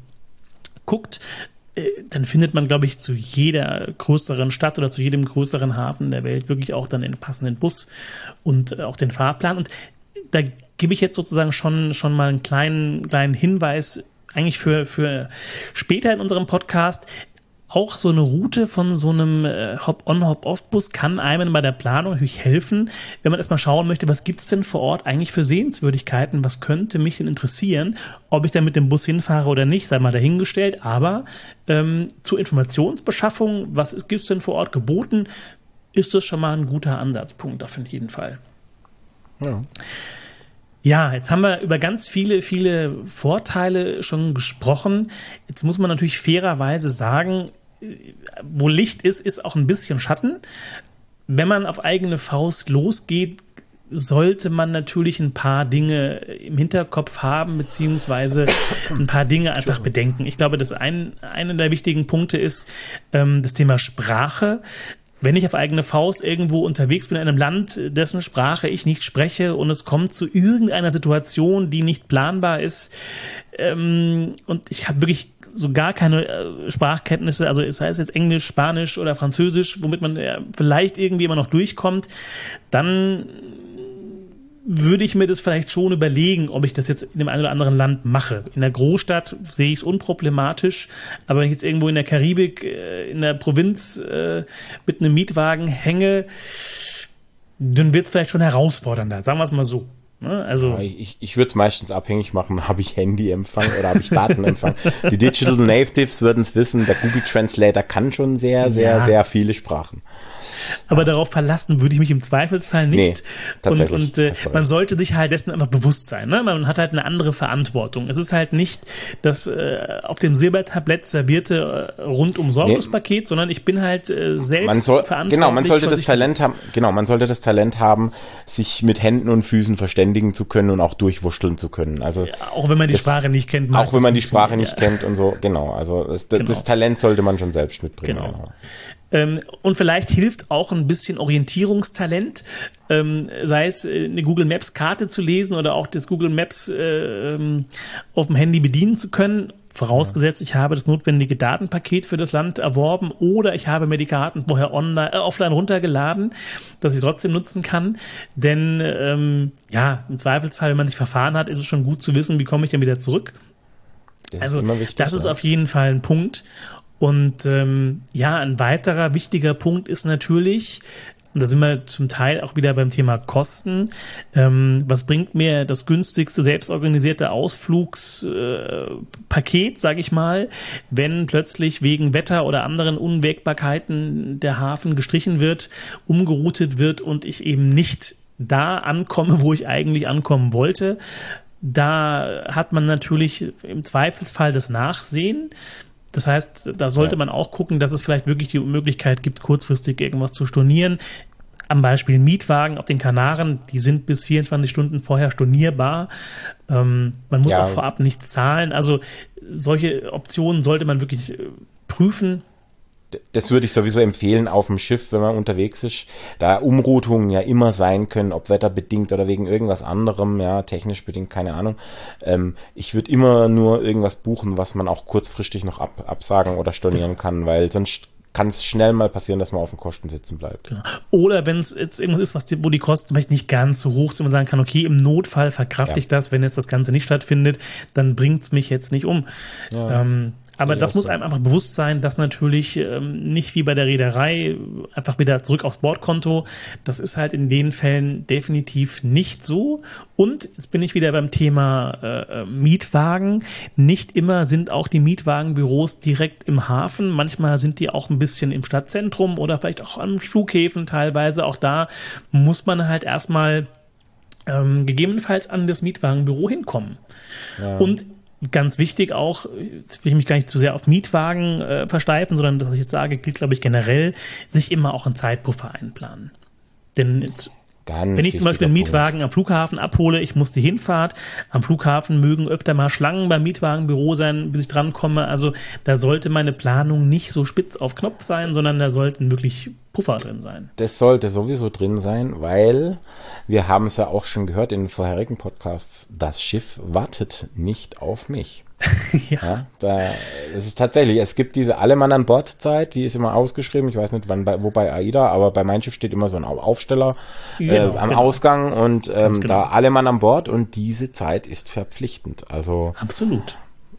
guckt, dann findet man, glaube ich, zu jeder größeren Stadt oder zu jedem größeren Hafen der Welt wirklich auch dann den passenden Bus und auch den Fahrplan. Und da gebe ich jetzt sozusagen schon, schon mal einen kleinen, kleinen Hinweis eigentlich für, für später in unserem Podcast. Auch so eine Route von so einem Hop-on, Hop-off-Bus kann einem bei der Planung natürlich helfen, wenn man erstmal schauen möchte, was gibt es denn vor Ort eigentlich für Sehenswürdigkeiten, was könnte mich denn interessieren, ob ich dann mit dem Bus hinfahre oder nicht, sei mal dahingestellt, aber ähm, zur Informationsbeschaffung, was gibt es denn vor Ort geboten, ist das schon mal ein guter Ansatzpunkt auf jeden Fall. Ja. Ja, jetzt haben wir über ganz viele, viele Vorteile schon gesprochen. Jetzt muss man natürlich fairerweise sagen, wo Licht ist, ist auch ein bisschen Schatten. Wenn man auf eigene Faust losgeht, sollte man natürlich ein paar Dinge im Hinterkopf haben, beziehungsweise ein paar Dinge einfach bedenken. Ich glaube, dass ein, einer der wichtigen Punkte ist ähm, das Thema Sprache. Wenn ich auf eigene Faust irgendwo unterwegs bin in einem Land, dessen Sprache ich nicht spreche und es kommt zu irgendeiner Situation, die nicht planbar ist, ähm, und ich habe wirklich so gar keine äh, Sprachkenntnisse, also sei es jetzt Englisch, Spanisch oder Französisch, womit man äh, vielleicht irgendwie immer noch durchkommt, dann würde ich mir das vielleicht schon überlegen, ob ich das jetzt in dem einen oder anderen Land mache. In der Großstadt sehe ich es unproblematisch, aber wenn ich jetzt irgendwo in der Karibik, in der Provinz mit einem Mietwagen hänge, dann wird es vielleicht schon herausfordernder, sagen wir es mal so. Also ja, ich ich würde es meistens abhängig machen, habe ich Handyempfang oder habe ich Datenempfang. Die Digital Natives würden es wissen, der Google Translator kann schon sehr, sehr, ja. sehr viele Sprachen. Aber darauf verlassen würde ich mich im Zweifelsfall nicht. Nee, und und äh, man sollte sich halt dessen einfach bewusst sein. Ne? Man hat halt eine andere Verantwortung. Es ist halt nicht das äh, auf dem Silbertablett servierte äh, Rundum-Sorglos-Paket, nee. sondern ich bin halt äh, selbst man soll, verantwortlich. Genau, man sollte das Talent haben. Genau, man sollte das Talent haben, sich mit Händen und Füßen verständigen zu können und auch durchwurschteln zu können. Also ja, auch wenn man die das, Sprache nicht kennt. Auch wenn man die Sprache nicht ja. kennt und so. Genau, also das, genau. das Talent sollte man schon selbst mitbringen. Genau. Ja. Ähm, und vielleicht hilft auch ein bisschen Orientierungstalent, ähm, sei es eine Google Maps Karte zu lesen oder auch das Google Maps äh, auf dem Handy bedienen zu können. Vorausgesetzt, ich habe das notwendige Datenpaket für das Land erworben oder ich habe mir die Karten vorher online, äh, offline runtergeladen, dass ich trotzdem nutzen kann. Denn ähm, ja, im Zweifelsfall, wenn man sich verfahren hat, ist es schon gut zu wissen, wie komme ich denn wieder zurück. Das also ist immer wichtig, das ist ja. auf jeden Fall ein Punkt. Und ähm, ja, ein weiterer wichtiger Punkt ist natürlich, und da sind wir zum Teil auch wieder beim Thema Kosten. Ähm, was bringt mir das günstigste selbstorganisierte Ausflugspaket, äh, sage ich mal, wenn plötzlich wegen Wetter oder anderen Unwägbarkeiten der Hafen gestrichen wird, umgeroutet wird und ich eben nicht da ankomme, wo ich eigentlich ankommen wollte? Da hat man natürlich im Zweifelsfall das Nachsehen. Das heißt, da sollte ja. man auch gucken, dass es vielleicht wirklich die Möglichkeit gibt, kurzfristig irgendwas zu stornieren. Am Beispiel Mietwagen auf den Kanaren, die sind bis vierundzwanzig Stunden vorher stornierbar. Ähm, man muss ja. auch vorab nichts zahlen. Also solche Optionen sollte man wirklich äh, prüfen. Das würde ich sowieso empfehlen auf dem Schiff, wenn man unterwegs ist, da Umroutungen ja immer sein können, ob wetterbedingt oder wegen irgendwas anderem, ja, technisch bedingt, keine Ahnung. Ähm, ich würde immer nur irgendwas buchen, was man auch kurzfristig noch ab, absagen oder stornieren kann, weil sonst kann es schnell mal passieren, dass man auf den Kosten sitzen bleibt. Genau. Oder wenn es jetzt irgendwas ist, was die, wo die Kosten vielleicht nicht ganz so hoch sind, man sagen kann, okay, im Notfall verkrafte ja. ich das, wenn jetzt das Ganze nicht stattfindet, dann bringt es mich jetzt nicht um. Ja. Ähm, aber das muss einem einfach bewusst sein, dass natürlich ähm, nicht wie bei der Reederei einfach wieder zurück aufs Bordkonto. Das ist halt in den Fällen definitiv nicht so. Und jetzt bin ich wieder beim Thema äh, Mietwagen. Nicht immer sind auch die Mietwagenbüros direkt im Hafen. Manchmal sind die auch ein bisschen im Stadtzentrum oder vielleicht auch an Flughäfen teilweise. Auch da muss man halt erstmal ähm, gegebenenfalls an das Mietwagenbüro hinkommen. Ja. Und ganz wichtig auch, jetzt will ich mich gar nicht zu sehr auf Mietwagen äh, versteifen, sondern dass ich jetzt sage, gilt, glaube ich, generell, sich immer auch einen Zeitpuffer einplanen. Denn jetzt, Ganz wenn ich zum Beispiel einen Mietwagen Punkt. am Flughafen abhole, ich muss die Hinfahrt, am Flughafen mögen öfter mal Schlangen beim Mietwagenbüro sein, bis ich drankomme. Also da sollte meine Planung nicht so spitz auf Knopf sein, sondern da sollten wirklich Puffer drin sein. Das sollte sowieso drin sein, weil wir haben es ja auch schon gehört in den vorherigen Podcasts, das Schiff wartet nicht auf mich. ja. ja da, es ist tatsächlich, es gibt diese Alle-Mann an Bord-Zeit, die ist immer ausgeschrieben, ich weiß nicht, wann bei, wo bei AIDA, aber bei mein Schiff steht immer so ein Aufsteller genau, äh, am genau. Ausgang und ähm, genau. da Alle-Mann an Bord und diese Zeit ist verpflichtend. Also absolut.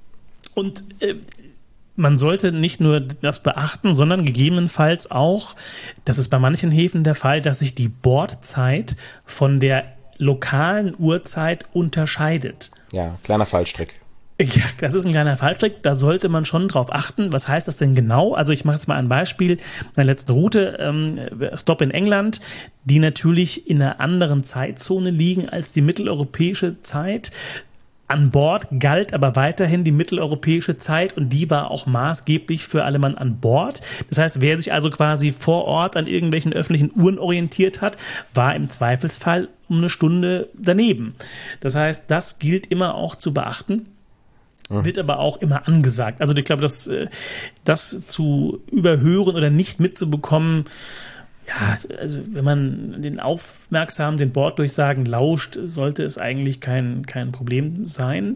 Und äh, man sollte nicht nur das beachten, sondern gegebenenfalls auch, das ist bei manchen Häfen der Fall, dass sich die Bordzeit von der lokalen Uhrzeit unterscheidet. Ja, kleiner Fallstrick. Ja, das ist ein kleiner Fallstrick, da sollte man schon drauf achten. Was heißt das denn genau? Also ich mache jetzt mal ein Beispiel meiner letzten Route, ähm, Stop in England, die natürlich in einer anderen Zeitzone liegen als die mitteleuropäische Zeit. An Bord galt aber weiterhin die mitteleuropäische Zeit und die war auch maßgeblich für alle Mann an Bord. Das heißt, wer sich also quasi vor Ort an irgendwelchen öffentlichen Uhren orientiert hat, war im Zweifelsfall um eine Stunde daneben. Das heißt, das gilt immer auch zu beachten. Wird aber auch immer angesagt. Also ich glaube, das, das zu überhören oder nicht mitzubekommen, ja, also wenn man den aufmerksam den Borddurchsagen lauscht, sollte es eigentlich kein, kein Problem sein.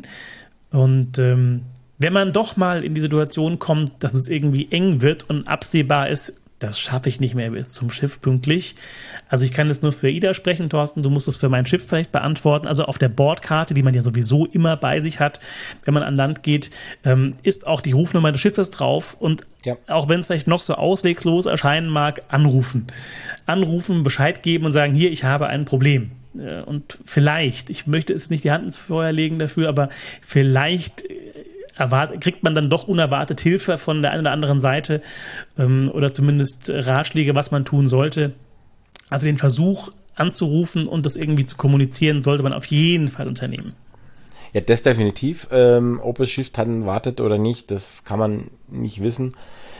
Und ähm, wenn man doch mal in die Situation kommt, dass es irgendwie eng wird und absehbar ist, das schaffe ich nicht mehr bis zum Schiff pünktlich. Also ich kann jetzt nur für Ida sprechen, Thorsten, du musst es für mein Schiff vielleicht beantworten. Also auf der Bordkarte, die man ja sowieso immer bei sich hat, wenn man an Land geht, ähm, ist auch die Rufnummer des Schiffes drauf. Und ja. auch wenn es vielleicht noch so auswegslos erscheinen mag, anrufen. Anrufen, Bescheid geben und sagen, hier, ich habe ein Problem. Und vielleicht, ich möchte es nicht die Hand ins Feuer legen dafür, aber vielleicht erwart- kriegt man dann doch unerwartet Hilfe von der einen oder anderen Seite ähm, oder zumindest Ratschläge, was man tun sollte. Also den Versuch anzurufen und das irgendwie zu kommunizieren, sollte man auf jeden Fall unternehmen. Ja, das definitiv. Ähm, ob das Schiff dann wartet oder nicht, das kann man nicht wissen.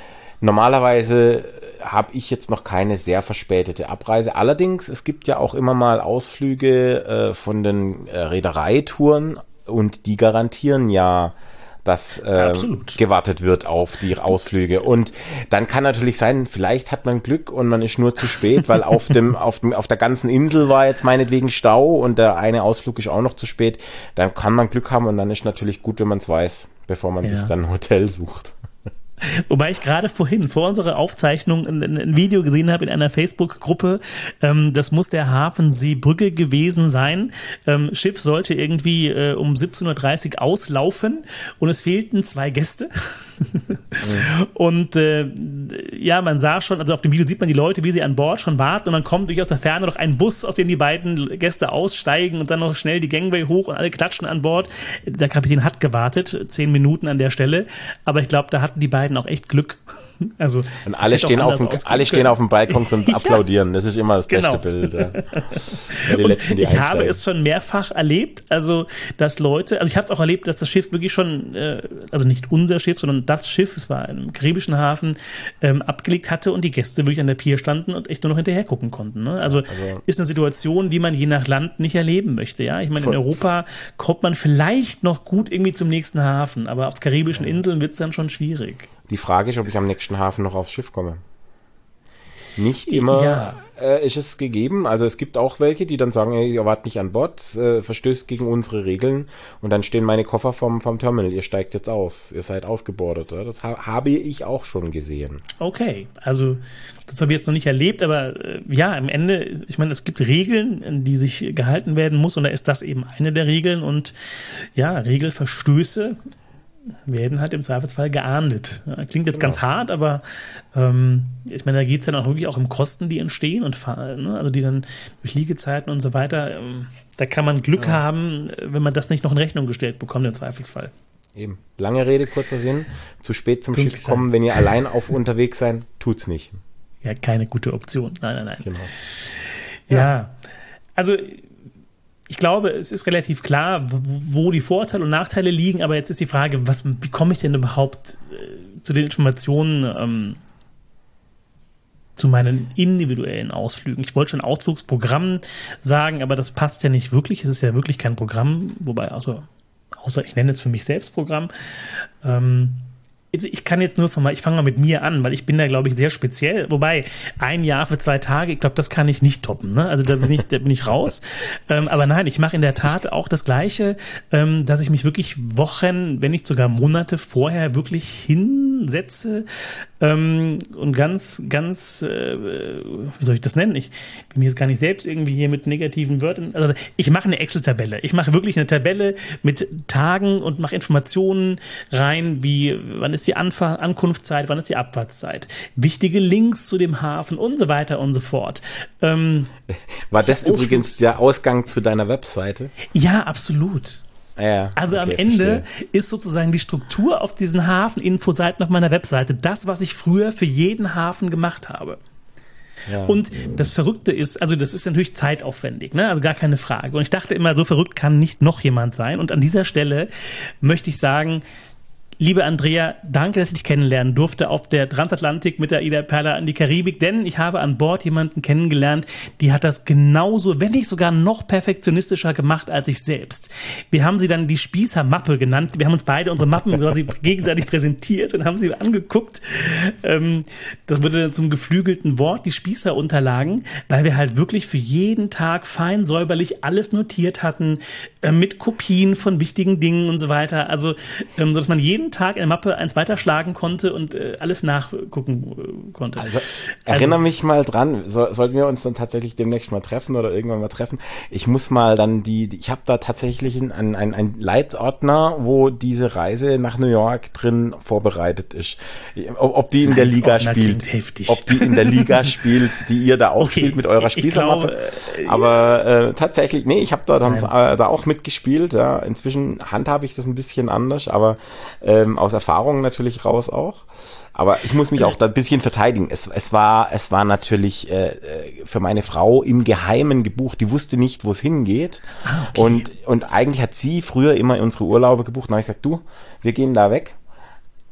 Normalerweise habe ich jetzt noch keine sehr verspätete Abreise. Allerdings, es gibt ja auch immer mal Ausflüge äh, von den äh, Reedereitouren und die garantieren ja dass äh, gewartet wird auf die Ausflüge. Und dann kann natürlich sein, vielleicht hat man Glück und man ist nur zu spät, weil auf dem auf dem auf der ganzen Insel war jetzt meinetwegen Stau und der eine Ausflug ist auch noch zu spät. Dann kann man Glück haben und dann ist natürlich gut, wenn man es weiß, bevor man ja. sich dann ein Hotel sucht. Wobei ich gerade vorhin, vor unserer Aufzeichnung, ein, ein Video gesehen habe in einer Facebook-Gruppe, ähm, das muss der Hafen Seebrücke gewesen sein. Ähm, Schiff sollte irgendwie äh, um siebzehn Uhr dreißig auslaufen und es fehlten zwei Gäste. Mhm. Und äh, ja, man sah schon, also auf dem Video sieht man die Leute, wie sie an Bord schon warten und dann kommt durch aus der Ferne noch ein Bus, aus dem die beiden Gäste aussteigen und dann noch schnell die Gangway hoch und alle klatschen an Bord. Der Kapitän hat gewartet, zehn Minuten an der Stelle, aber ich glaube, da hatten die beiden auch echt Glück. Also, und alle stehen auf dem, alle stehen auf dem Balkon und ja. applaudieren. Das ist immer das beste genau. Bild. Ja. Die Letzten, die ich einsteigen. Habe es schon mehrfach erlebt, also dass Leute, also ich habe es auch erlebt, dass das Schiff wirklich schon, äh, also nicht unser Schiff, sondern das Schiff, es war im karibischen Hafen, ähm, abgelegt hatte und die Gäste wirklich an der Pier standen und echt nur noch hinterher gucken konnten. Ne? Also, also ist eine Situation, die man je nach Land nicht erleben möchte. Ja, ich meine, in Europa kommt man vielleicht noch gut irgendwie zum nächsten Hafen, aber auf karibischen Inseln wird es dann schon schwierig. Die Frage ist, ob ich am nächsten Hafen noch aufs Schiff komme. Nicht immer ja. äh, ist es gegeben. Also es gibt auch welche, die dann sagen, ey, ihr wart nicht an Bord, äh, verstößt gegen unsere Regeln und dann stehen meine Koffer vom, vom Terminal, ihr steigt jetzt aus, ihr seid ausgebordet. Oder? Das ha- habe ich auch schon gesehen. Okay, also das habe ich jetzt noch nicht erlebt, aber äh, ja, am Ende, ich meine, es gibt Regeln, an die sich gehalten werden muss und da ist das eben eine der Regeln und ja, Regelverstöße werden halt im Zweifelsfall geahndet. Klingt jetzt genau. ganz hart, aber ähm, ich meine, da geht es dann auch wirklich auch um Kosten, die entstehen und ne, also die dann durch Liegezeiten und so weiter, ähm, da kann man Glück ja. haben, wenn man das nicht noch in Rechnung gestellt bekommt im Zweifelsfall. Eben. Lange Rede, kurzer Sinn. Zu spät zum Pünktlich Schiff kommen, sein. Wenn ihr allein auf unterwegs seid, tut's nicht. Ja, keine gute Option. Nein, nein, nein. Genau. Ja, ja. Also ich glaube, es ist relativ klar, wo die Vorteile und Nachteile liegen, aber jetzt ist die Frage, was, wie komme ich denn überhaupt äh, zu den Informationen ähm, zu meinen individuellen Ausflügen? Ich wollte schon Ausflugsprogramm sagen, aber das passt ja nicht wirklich. Es ist ja wirklich kein Programm, wobei, also, außer ich nenne es für mich selbst Programm. Ähm, Ich kann jetzt nur von mal, ich fange mal mit mir an, weil ich bin da, glaube ich, sehr speziell. Wobei, ein Jahr für zwei Tage, ich glaube, das kann ich nicht toppen. Ne? Also da bin ich, da bin ich raus. Ähm, aber nein, ich mache in der Tat auch das Gleiche, ähm, dass ich mich wirklich Wochen, wenn nicht sogar Monate vorher wirklich hinsetze ähm, und ganz, ganz, äh, wie soll ich das nennen? Ich bin mir jetzt gar nicht selbst irgendwie hier mit negativen Wörtern. Also ich mache eine Excel-Tabelle. Ich mache wirklich eine Tabelle mit Tagen und mache Informationen rein, wie wann ist die Anfahr- Ankunftszeit, wann ist die Abfahrtszeit, wichtige Links zu dem Hafen und so weiter und so fort. Ähm, War das übrigens der Ausgang zu deiner Webseite? Ja, absolut. Ja, also okay, am Ende verstehe. Ist sozusagen die Struktur auf diesen Hafen-Infoseiten auf meiner Webseite das, was ich früher für jeden Hafen gemacht habe. Ja. Und das Verrückte ist, also das ist natürlich zeitaufwendig, ne? Also gar keine Frage. Und ich dachte immer, so verrückt kann nicht noch jemand sein. Und an dieser Stelle möchte ich sagen, liebe Andrea, danke, dass ich dich kennenlernen durfte auf der Transatlantik mit der Ida Perla an die Karibik, denn ich habe an Bord jemanden kennengelernt, die hat das genauso, wenn nicht sogar noch perfektionistischer gemacht als ich selbst. Wir haben sie dann die Spießer-Mappe genannt. Wir haben uns beide unsere Mappen quasi gegenseitig präsentiert und haben sie angeguckt. Ähm, das wurde dann zum geflügelten Wort, die Spießer-Unterlagen, weil wir halt wirklich für jeden Tag fein säuberlich alles notiert hatten, äh, mit Kopien von wichtigen Dingen und so weiter. Also, ähm, dass man jeden Tag in der Mappe eins weiterschlagen konnte und äh, alles nachgucken äh, konnte. Also, erinnere also, mich mal dran, so, sollten wir uns dann tatsächlich demnächst mal treffen oder irgendwann mal treffen. Ich muss mal dann die, die ich habe da tatsächlich einen ein, ein Leitsordner, wo diese Reise nach New York drin vorbereitet ist. Ob, ob die in der Liga spielt, ob die in der Liga spielt, die ihr da auch okay, spielt mit eurer Spießermappe. Äh, Aber äh, tatsächlich, nee, ich habe da dann äh, da auch mitgespielt. Ja, inzwischen handhabe ich das ein bisschen anders, aber Ähm, aus Erfahrung natürlich raus auch. Aber ich muss mich auch da ein bisschen verteidigen. Es, es war, es war natürlich äh, für meine Frau im Geheimen gebucht. Die wusste nicht, wo es hingeht. Ah, okay. Und und eigentlich hat sie früher immer unsere Urlaube gebucht. Und dann habe ich gesagt, du, wir gehen da weg.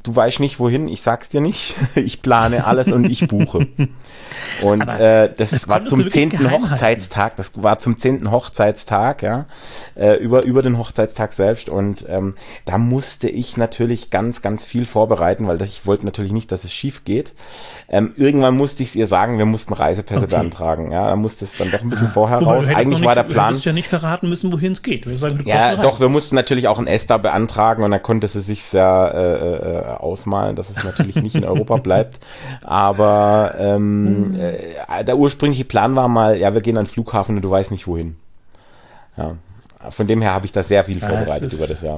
du weißt nicht wohin, ich sag's dir nicht. Ich plane alles und ich buche. Und äh, das, das war zum zehnten Hochzeitstag, das war zum zehnten Hochzeitstag, ja, äh, über über den Hochzeitstag selbst. Und ähm, da musste ich natürlich ganz, ganz viel vorbereiten, weil das, ich wollte natürlich nicht, dass es schief geht. Ähm, irgendwann musste ich es ihr sagen, wir mussten Reisepässe okay. beantragen. Ja, da musste es dann doch ein bisschen ah, vorher raus. Eigentlich nicht, war der Plan. Du hättest ja nicht verraten müssen, wohin es geht. Wir sagen, ja, doch, wir mussten natürlich auch ein ESTA beantragen und dann konnte sie sich ja äh, äh, ausmalen, dass es natürlich nicht in Europa bleibt. Aber ähm, äh, der ursprüngliche Plan war mal, ja, wir gehen an den Flughafen und du weißt nicht wohin. Ja, von dem her habe ich da sehr viel vorbereitet ja, über das Jahr.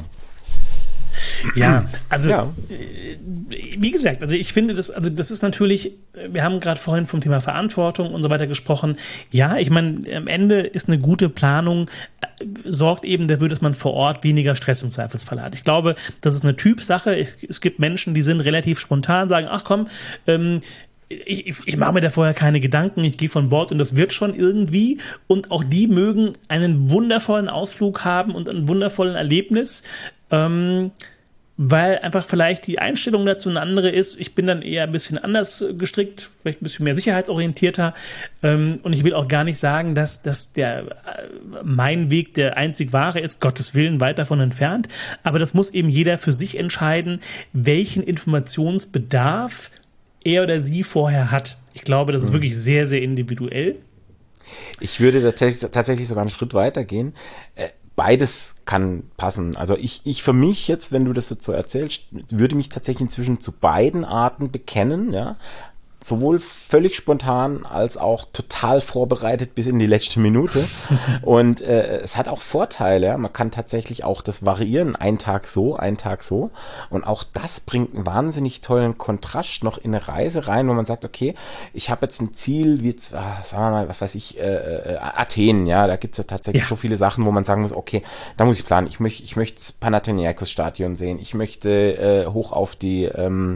Ja, also ja. wie gesagt, also ich finde das, also das ist natürlich, wir haben gerade vorhin vom Thema Verantwortung und so weiter gesprochen. Ja, ich meine, am Ende ist eine gute Planung, sorgt eben dafür, dass man vor Ort weniger Stress im Zweifelsfall hat. Ich glaube, das ist eine Typsache. Es gibt Menschen, die sind relativ spontan, sagen, ach komm, ähm, Ich, ich mache mir da vorher keine Gedanken, ich gehe von Bord und das wird schon irgendwie. Und auch die mögen einen wundervollen Ausflug haben und ein wundervolles Erlebnis, ähm, weil einfach vielleicht die Einstellung dazu eine andere ist. Ich bin dann eher ein bisschen anders gestrickt, vielleicht ein bisschen mehr sicherheitsorientierter. Ähm, und ich will auch gar nicht sagen, dass, dass der äh, mein Weg der einzig wahre ist, Gottes Willen, weit davon entfernt. Aber das muss eben jeder für sich entscheiden, welchen Informationsbedarf er oder sie vorher hat. Ich glaube, das ist mhm. wirklich sehr, sehr individuell. Ich würde tatsächlich, tatsächlich sogar einen Schritt weiter gehen. Beides kann passen. Also ich, ich für mich jetzt, wenn du das so erzählst, würde mich tatsächlich inzwischen zu beiden Arten bekennen, ja. Sowohl völlig spontan als auch total vorbereitet bis in die letzte Minute. Und äh, es hat auch Vorteile. Ja? Man kann tatsächlich auch das variieren. Ein Tag so, ein Tag so. Und auch das bringt einen wahnsinnig tollen Kontrast noch in eine Reise rein, wo man sagt, okay, ich habe jetzt ein Ziel, wie jetzt, ah, sagen wir mal, was weiß ich, äh, äh, Athen. Ja, da gibt's ja tatsächlich ja. so viele Sachen, wo man sagen muss, okay, da muss ich planen. Ich möchte, ich möchte das Panathinaikos-Stadion sehen. Ich möchte äh, hoch auf die ähm,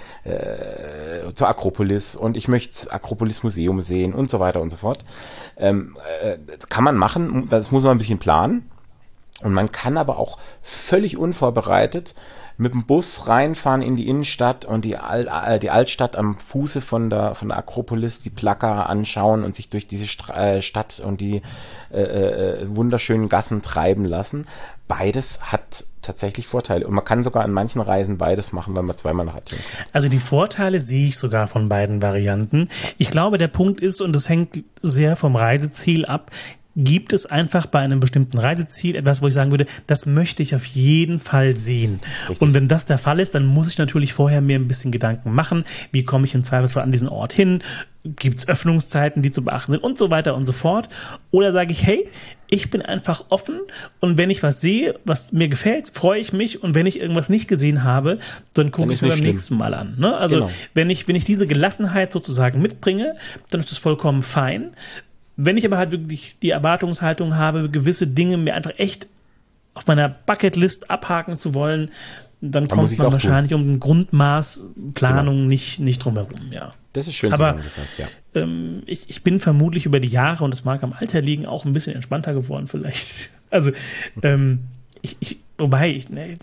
Äh, zur Akropolis und ich möchte Akropolis Museum sehen und so weiter und so fort. Ähm, äh, kann man machen, das muss man ein bisschen planen. Und man kann aber auch völlig unvorbereitet mit dem Bus reinfahren in die Innenstadt und die, Al- äh, die Altstadt am Fuße von der, von der Akropolis, die Plaka anschauen und sich durch diese Stra- äh, Stadt und die äh, äh, wunderschönen Gassen treiben lassen. Beides hat tatsächlich Vorteile. Und man kann sogar an manchen Reisen beides machen, wenn man zweimal nach Athen kommt. Also die Vorteile sehe ich sogar von beiden Varianten. Ich glaube, der Punkt ist, und das hängt sehr vom Reiseziel ab, gibt es einfach bei einem bestimmten Reiseziel etwas, wo ich sagen würde, das möchte ich auf jeden Fall sehen. Richtig. Und wenn das der Fall ist, dann muss ich natürlich vorher mir ein bisschen Gedanken machen, wie komme ich im Zweifelsfall an diesen Ort hin, gibt es Öffnungszeiten, die zu beachten sind und so weiter und so fort. Oder sage ich, hey, ich bin einfach offen und wenn ich was sehe, was mir gefällt, freue ich mich und wenn ich irgendwas nicht gesehen habe, dann gucke ich mir beim nächsten Mal an. Ne? Also genau. wenn ich, wenn ich diese Gelassenheit sozusagen mitbringe, dann ist das vollkommen fein. Wenn ich aber halt wirklich die Erwartungshaltung habe, gewisse Dinge mir einfach echt auf meiner Bucketlist abhaken zu wollen, dann, dann kommt man wahrscheinlich tun. um ein Grundmaß Planung genau. nicht, nicht drum herum, ja. Das ist schön aber ja. ähm, ich, ich bin vermutlich über die Jahre, und das mag am Alter liegen, auch ein bisschen entspannter geworden vielleicht. Also, ähm, ich, ich, wobei, ich, ne,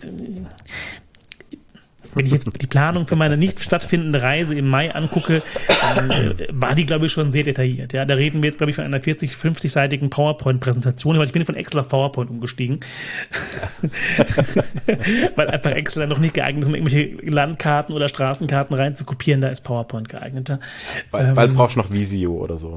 wenn ich jetzt die Planung für meine nicht stattfindende Reise im Mai angucke, dann äh, war die, glaube ich, schon sehr detailliert. Ja, da reden wir jetzt, glaube ich, von einer vierzig-, fünfzig-seitigen PowerPoint-Präsentation, weil ich bin von Excel auf PowerPoint umgestiegen. Weil einfach Excel noch nicht geeignet ist, um irgendwelche Landkarten oder Straßenkarten rein zu kopieren, da ist PowerPoint geeigneter. Bald, bald ähm, brauchst du noch Visio oder so.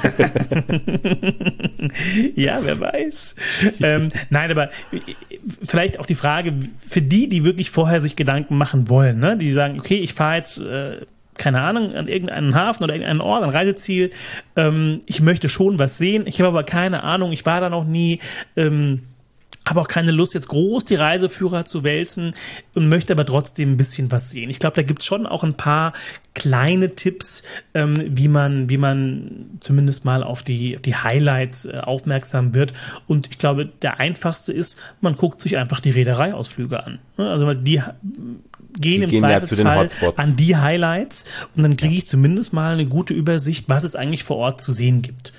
Ja, wer weiß. ähm, nein, aber vielleicht auch die Frage, für die, die wirklich vorher sich Gedanken machen wollen, ne? Die sagen, okay, ich fahre jetzt, äh, keine Ahnung, an irgendeinen Hafen oder irgendeinen Ort, ein Reiseziel, ähm, ich möchte schon was sehen, ich habe aber keine Ahnung, ich war da noch nie, ähm, habe auch keine Lust, jetzt groß die Reiseführer zu wälzen und möchte aber trotzdem ein bisschen was sehen. Ich glaube, da gibt's schon auch ein paar kleine Tipps, ähm, wie man, wie man zumindest mal auf die, auf die Highlights äh, aufmerksam wird. Und ich glaube, der einfachste ist, man guckt sich einfach die Reedereiausflüge an. Also die gehen im gehen Zweifelsfall ja an die Highlights und dann kriege ich zumindest mal eine gute Übersicht, was es eigentlich vor Ort zu sehen gibt.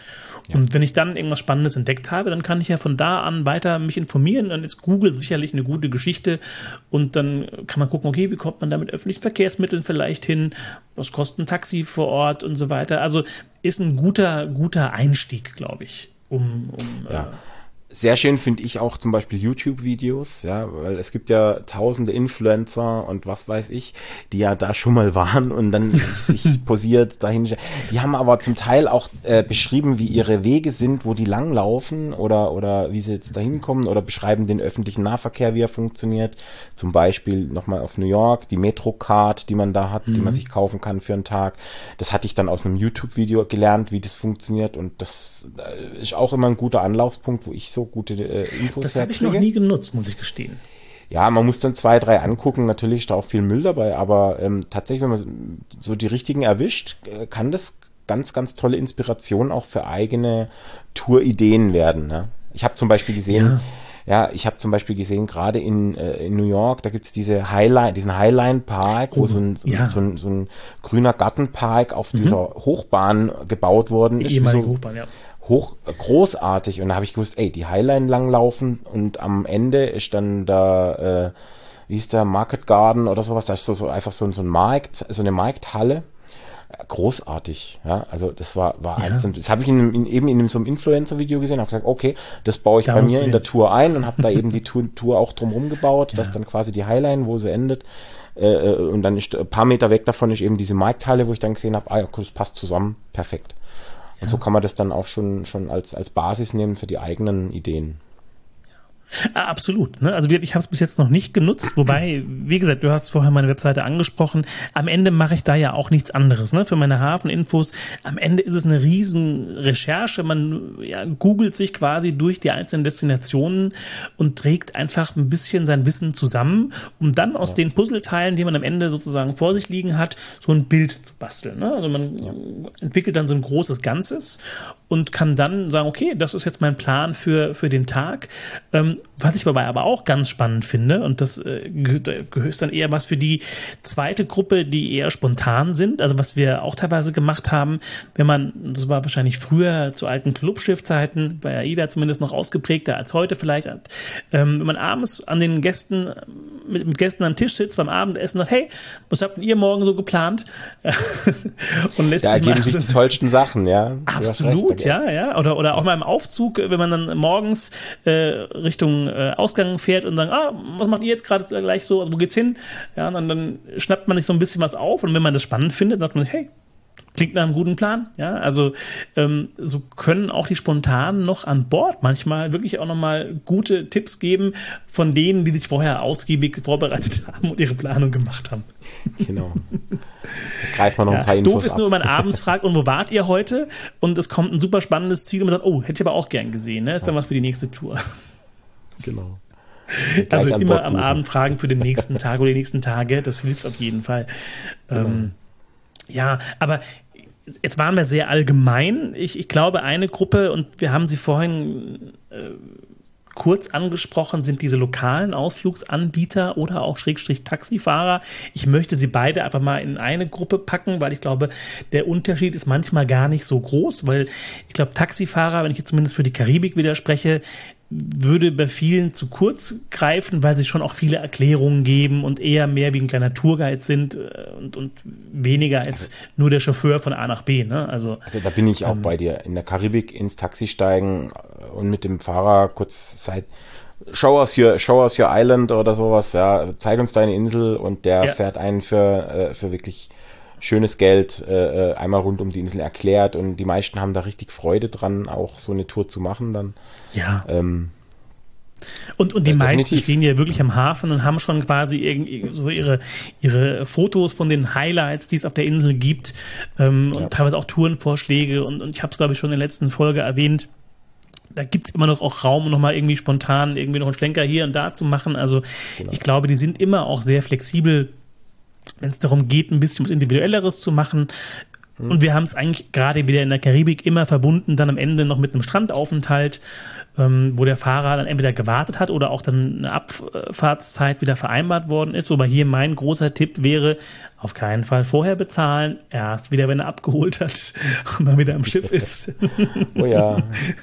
Ja. Und wenn ich dann irgendwas Spannendes entdeckt habe, dann kann ich ja von da an weiter mich informieren. Dann ist Google sicherlich eine gute Geschichte. Und dann kann man gucken, okay, wie kommt man da mit öffentlichen Verkehrsmitteln vielleicht hin? Was kostet ein Taxi vor Ort und so weiter? Also ist ein guter, guter Einstieg, glaube ich, um, um ja. Äh Sehr schön finde ich auch zum Beispiel YouTube-Videos, ja, weil es gibt ja tausende Influencer und was weiß ich, die ja da schon mal waren und dann sich posiert dahin. Die haben aber zum Teil auch äh, beschrieben, wie ihre Wege sind, wo die langlaufen oder oder wie sie jetzt dahin kommen oder beschreiben den öffentlichen Nahverkehr, wie er funktioniert. Zum Beispiel nochmal auf New York, die Metrocard, die man da hat, mhm. die man sich kaufen kann für einen Tag. Das hatte ich dann aus einem YouTube-Video gelernt, wie das funktioniert und das äh, ist auch immer ein guter Anlaufspunkt, wo ich so gute äh, Infos Das habe ich noch nie genutzt, muss ich gestehen. Ja, man muss dann zwei, drei angucken. Natürlich ist da auch viel Müll dabei, aber ähm, tatsächlich, wenn man so die richtigen erwischt, äh, kann das ganz, ganz tolle Inspiration auch für eigene Tourideen werden. Ne? Ich habe zum Beispiel gesehen, ja, ja ich habe zum Beispiel gesehen, gerade in, äh, in New York, da gibt's diese Highline, diesen Highline Park, oh, wo so ein, so, ja. so, ein, so ein grüner Gartenpark auf mhm. dieser Hochbahn gebaut worden ist. Die ehemalige so, Hochbahn, ja. Hoch, großartig. Und da habe ich gewusst, ey, die Highline langlaufen und am Ende ist dann da, äh, wie hieß der, Market Garden oder sowas, da ist so, so einfach so, so ein Markt, so eine Markthalle. Großartig, ja, also das war, war ja. eins, das habe ich in, in, eben in so einem Influencer-Video gesehen, habe gesagt, okay, das baue ich da bei mir in der Tour ein und habe da eben die Tour, Tour auch drumherum gebaut, ja. dass dann quasi die Highline, wo sie endet, äh, und dann ist ein paar Meter weg davon ist eben diese Markthalle, wo ich dann gesehen habe, ah, okay, das passt zusammen, perfekt. Und ja. so kann man das dann auch schon schon als als Basis nehmen für die eigenen Ideen. Ja, absolut. Ne? Also ich habe es bis jetzt noch nicht genutzt, wobei, wie gesagt, du hast vorher meine Webseite angesprochen. Am Ende mache ich da ja auch nichts anderes. Ne? Für meine Hafeninfos. Am Ende ist es eine riesen Recherche. Man ja, googelt sich quasi durch die einzelnen Destinationen und trägt einfach ein bisschen sein Wissen zusammen, um dann aus ja. den Puzzleteilen, die man am Ende sozusagen vor sich liegen hat, so ein Bild zu basteln. Ne? Also man ja. entwickelt dann so ein großes Ganzes und kann dann sagen, okay, das ist jetzt mein Plan für für den Tag. Ähm, was ich dabei aber auch ganz spannend finde, und das äh, gehört dann eher was für die zweite Gruppe, die eher spontan sind, also was wir auch teilweise gemacht haben, wenn man, das war wahrscheinlich früher zu alten Clubschiffzeiten, bei AIDA zumindest noch ausgeprägter als heute vielleicht, ähm, wenn man abends an den Gästen, mit, mit Gästen am Tisch sitzt beim Abendessen und sagt, hey, was habt ihr morgen so geplant? und lässt da ergeben sich die tollsten Sachen, ja. Absolut, ja, ja. Oder, oder auch mal im Aufzug, wenn man dann morgens äh, Richtung äh, Ausgang fährt und sagt, ah, was macht ihr jetzt gerade gleich so, also wo geht's hin? Ja, und dann, dann schnappt man sich so ein bisschen was auf und wenn man das spannend findet, sagt man, hey, klingt nach einem guten Plan, ja, also ähm, so können auch die Spontanen noch an Bord manchmal wirklich auch nochmal gute Tipps geben von denen, die sich vorher ausgiebig vorbereitet haben und ihre Planung gemacht haben. Genau. Da greift man noch ja, ein paar Infos doof ist ab. nur, wenn man abends fragt, und wo wart ihr heute? Und es kommt ein super spannendes Ziel und man sagt, oh, hätte ich aber auch gern gesehen, ne? Ist dann was für die nächste Tour. Genau. Also immer am Abend fragen für den nächsten Tag oder die nächsten Tage, das hilft auf jeden Fall. Genau. Ähm, ja, aber jetzt waren wir sehr allgemein. Ich, ich glaube, eine Gruppe, und wir haben sie vorhin äh, kurz angesprochen, sind diese lokalen Ausflugsanbieter oder auch Schrägstrich Taxifahrer. Ich möchte sie beide einfach mal in eine Gruppe packen, weil ich glaube, der Unterschied ist manchmal gar nicht so groß, weil ich glaube, Taxifahrer, wenn ich jetzt zumindest für die Karibik wieder spreche, würde bei vielen zu kurz greifen, weil sie schon auch viele Erklärungen geben und eher mehr wie ein kleiner Tourguide sind und, und weniger als nur der Chauffeur von A nach B. Ne? Also, also da bin ich auch ähm, bei dir. In der Karibik ins Taxi steigen und mit dem Fahrer kurz Zeit, show us your, show us your island oder sowas, ja, zeig uns deine Insel und der ja. fährt einen für, für wirklich schönes Geld äh, einmal rund um die Insel erklärt und die meisten haben da richtig Freude dran, auch so eine Tour zu machen dann. Ja. Ähm, und und die äh, meisten definitiv. stehen ja wirklich am Hafen und haben schon quasi irgendwie so ihre ihre Fotos von den Highlights, die es auf der Insel gibt, ähm, ja. und teilweise auch Tourenvorschläge und, und ich habe es, glaube ich, schon in der letzten Folge erwähnt. Da gibt's immer noch auch Raum, um nochmal irgendwie spontan irgendwie noch einen Schlenker hier und da zu machen. Also genau. Ich glaube, die sind immer auch sehr flexibel, wenn es darum geht, ein bisschen was Individuelleres zu machen. Und wir haben es eigentlich gerade wieder in der Karibik immer verbunden, dann am Ende noch mit einem Strandaufenthalt. ähm, wo der Fahrer dann entweder gewartet hat oder auch dann eine Abfahrtszeit wieder vereinbart worden ist. Wobei hier mein großer Tipp wäre, auf keinen Fall vorher bezahlen, erst wieder, wenn er abgeholt hat und man wieder am Schiff ist. Oh ja.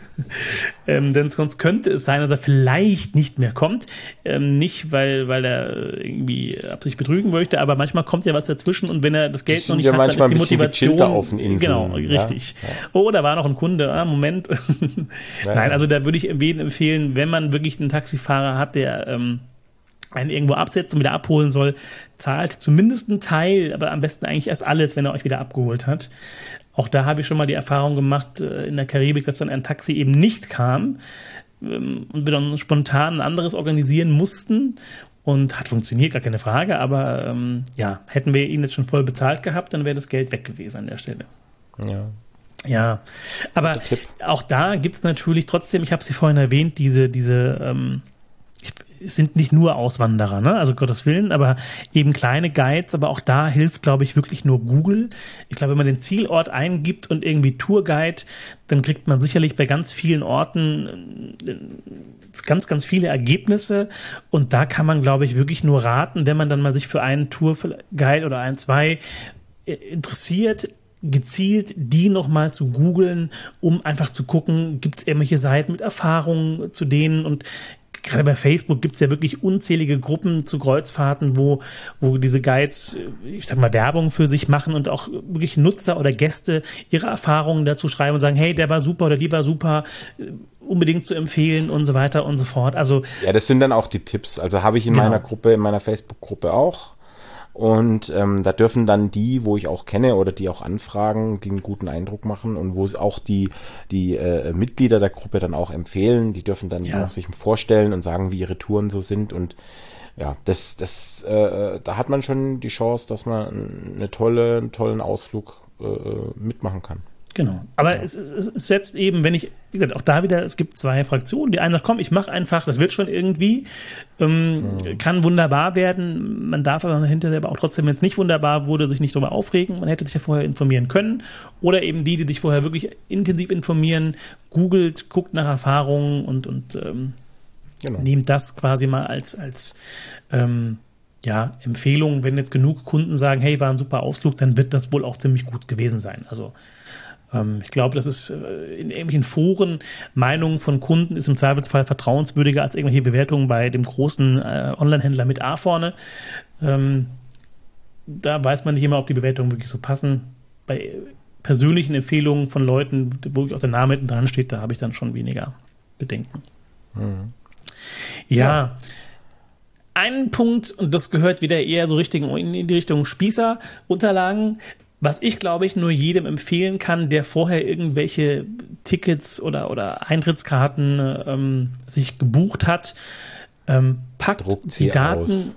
ähm, denn sonst könnte es sein, dass er vielleicht nicht mehr kommt. Ähm, nicht, weil, weil er irgendwie Absicht betrügen möchte, aber manchmal kommt ja was dazwischen und wenn er das Geld noch nicht ja hat, dann ist die Motivation auf den Inseln. Genau, richtig. Ja? Ja. Oh, da war noch ein Kunde. Ah, Moment. Ja, Nein, ja. also da würde ich jedem empfehlen, wenn man wirklich einen Taxifahrer hat, der ähm, einen irgendwo absetzt und wieder abholen soll, zahlt zumindest einen Teil, aber am besten eigentlich erst alles, wenn er euch wieder abgeholt hat. Auch da habe ich schon mal die Erfahrung gemacht äh, in der Karibik, dass dann ein Taxi eben nicht kam ähm, und wir dann spontan ein anderes organisieren mussten. Und hat funktioniert, gar keine Frage, aber ähm, ja, hätten wir ihn jetzt schon voll bezahlt gehabt, dann wäre das Geld weg gewesen an der Stelle. Ja. Ja, aber auch da gibt's natürlich trotzdem, ich habe sie vorhin erwähnt, diese, diese, ähm, es sind nicht nur Auswanderer, ne? Also Gottes Willen, aber eben kleine Guides, aber auch da hilft, glaube ich, wirklich nur Google. Ich glaube, wenn man den Zielort eingibt und irgendwie Tourguide, dann kriegt man sicherlich bei ganz vielen Orten ganz, ganz viele Ergebnisse und da kann man, glaube ich, wirklich nur raten, wenn man dann mal sich für einen Tourguide oder ein, zwei interessiert, gezielt die nochmal zu googeln, um einfach zu gucken, gibt es irgendwelche Seiten mit Erfahrungen zu denen und gerade bei Facebook gibt es ja wirklich unzählige Gruppen zu Kreuzfahrten, wo, wo diese Guides, ich sag mal, Werbung für sich machen und auch wirklich Nutzer oder Gäste ihre Erfahrungen dazu schreiben und sagen, hey, der war super oder die war super, unbedingt zu empfehlen und so weiter und so fort. Also ja, das sind dann auch die Tipps. Also habe ich in genau. meiner Gruppe, in meiner Facebook-Gruppe auch. Und ähm, da dürfen dann die, wo ich auch kenne oder die auch anfragen, die einen guten Eindruck machen und wo es auch die die äh, Mitglieder der Gruppe dann auch empfehlen, die dürfen dann ja. auch sich vorstellen und sagen, wie ihre Touren so sind und ja, das das äh, da hat man schon die Chance, dass man eine tolle einen tollen Ausflug äh, mitmachen kann. Genau. Aber ja. es, es, es setzt eben, wenn ich, wie gesagt, auch da wieder, es gibt zwei Fraktionen. Die eine sagt, komm, ich mache einfach, das wird schon irgendwie, ähm, mhm. kann wunderbar werden. Man darf aber hinterher aber auch trotzdem, wenn es nicht wunderbar wurde, sich nicht darüber aufregen. Man hätte sich ja vorher informieren können. Oder eben die, die sich vorher wirklich intensiv informieren, googelt, guckt nach Erfahrungen und, und ähm, genau. nehmt das quasi mal als, als ähm, ja, Empfehlung. Wenn jetzt genug Kunden sagen, hey, war ein super Ausflug, dann wird das wohl auch ziemlich gut gewesen sein. Also ich glaube, das ist in irgendwelchen Foren, Meinungen von Kunden ist im Zweifelsfall vertrauenswürdiger als irgendwelche Bewertungen bei dem großen äh, Online-Händler mit A vorne. Ähm, da weiß man nicht immer, ob die Bewertungen wirklich so passen. Bei persönlichen Empfehlungen von Leuten, wo wirklich auch der Name hinten dran steht, da habe ich dann schon weniger Bedenken. Mhm. Ja. ja. Ein Punkt, und das gehört wieder eher so richtig in die Richtung Spießer, Unterlagen. Was ich, glaube ich, nur jedem empfehlen kann, der vorher irgendwelche Tickets oder, oder Eintrittskarten ähm, sich gebucht hat, ähm, packt die Daten. Aus.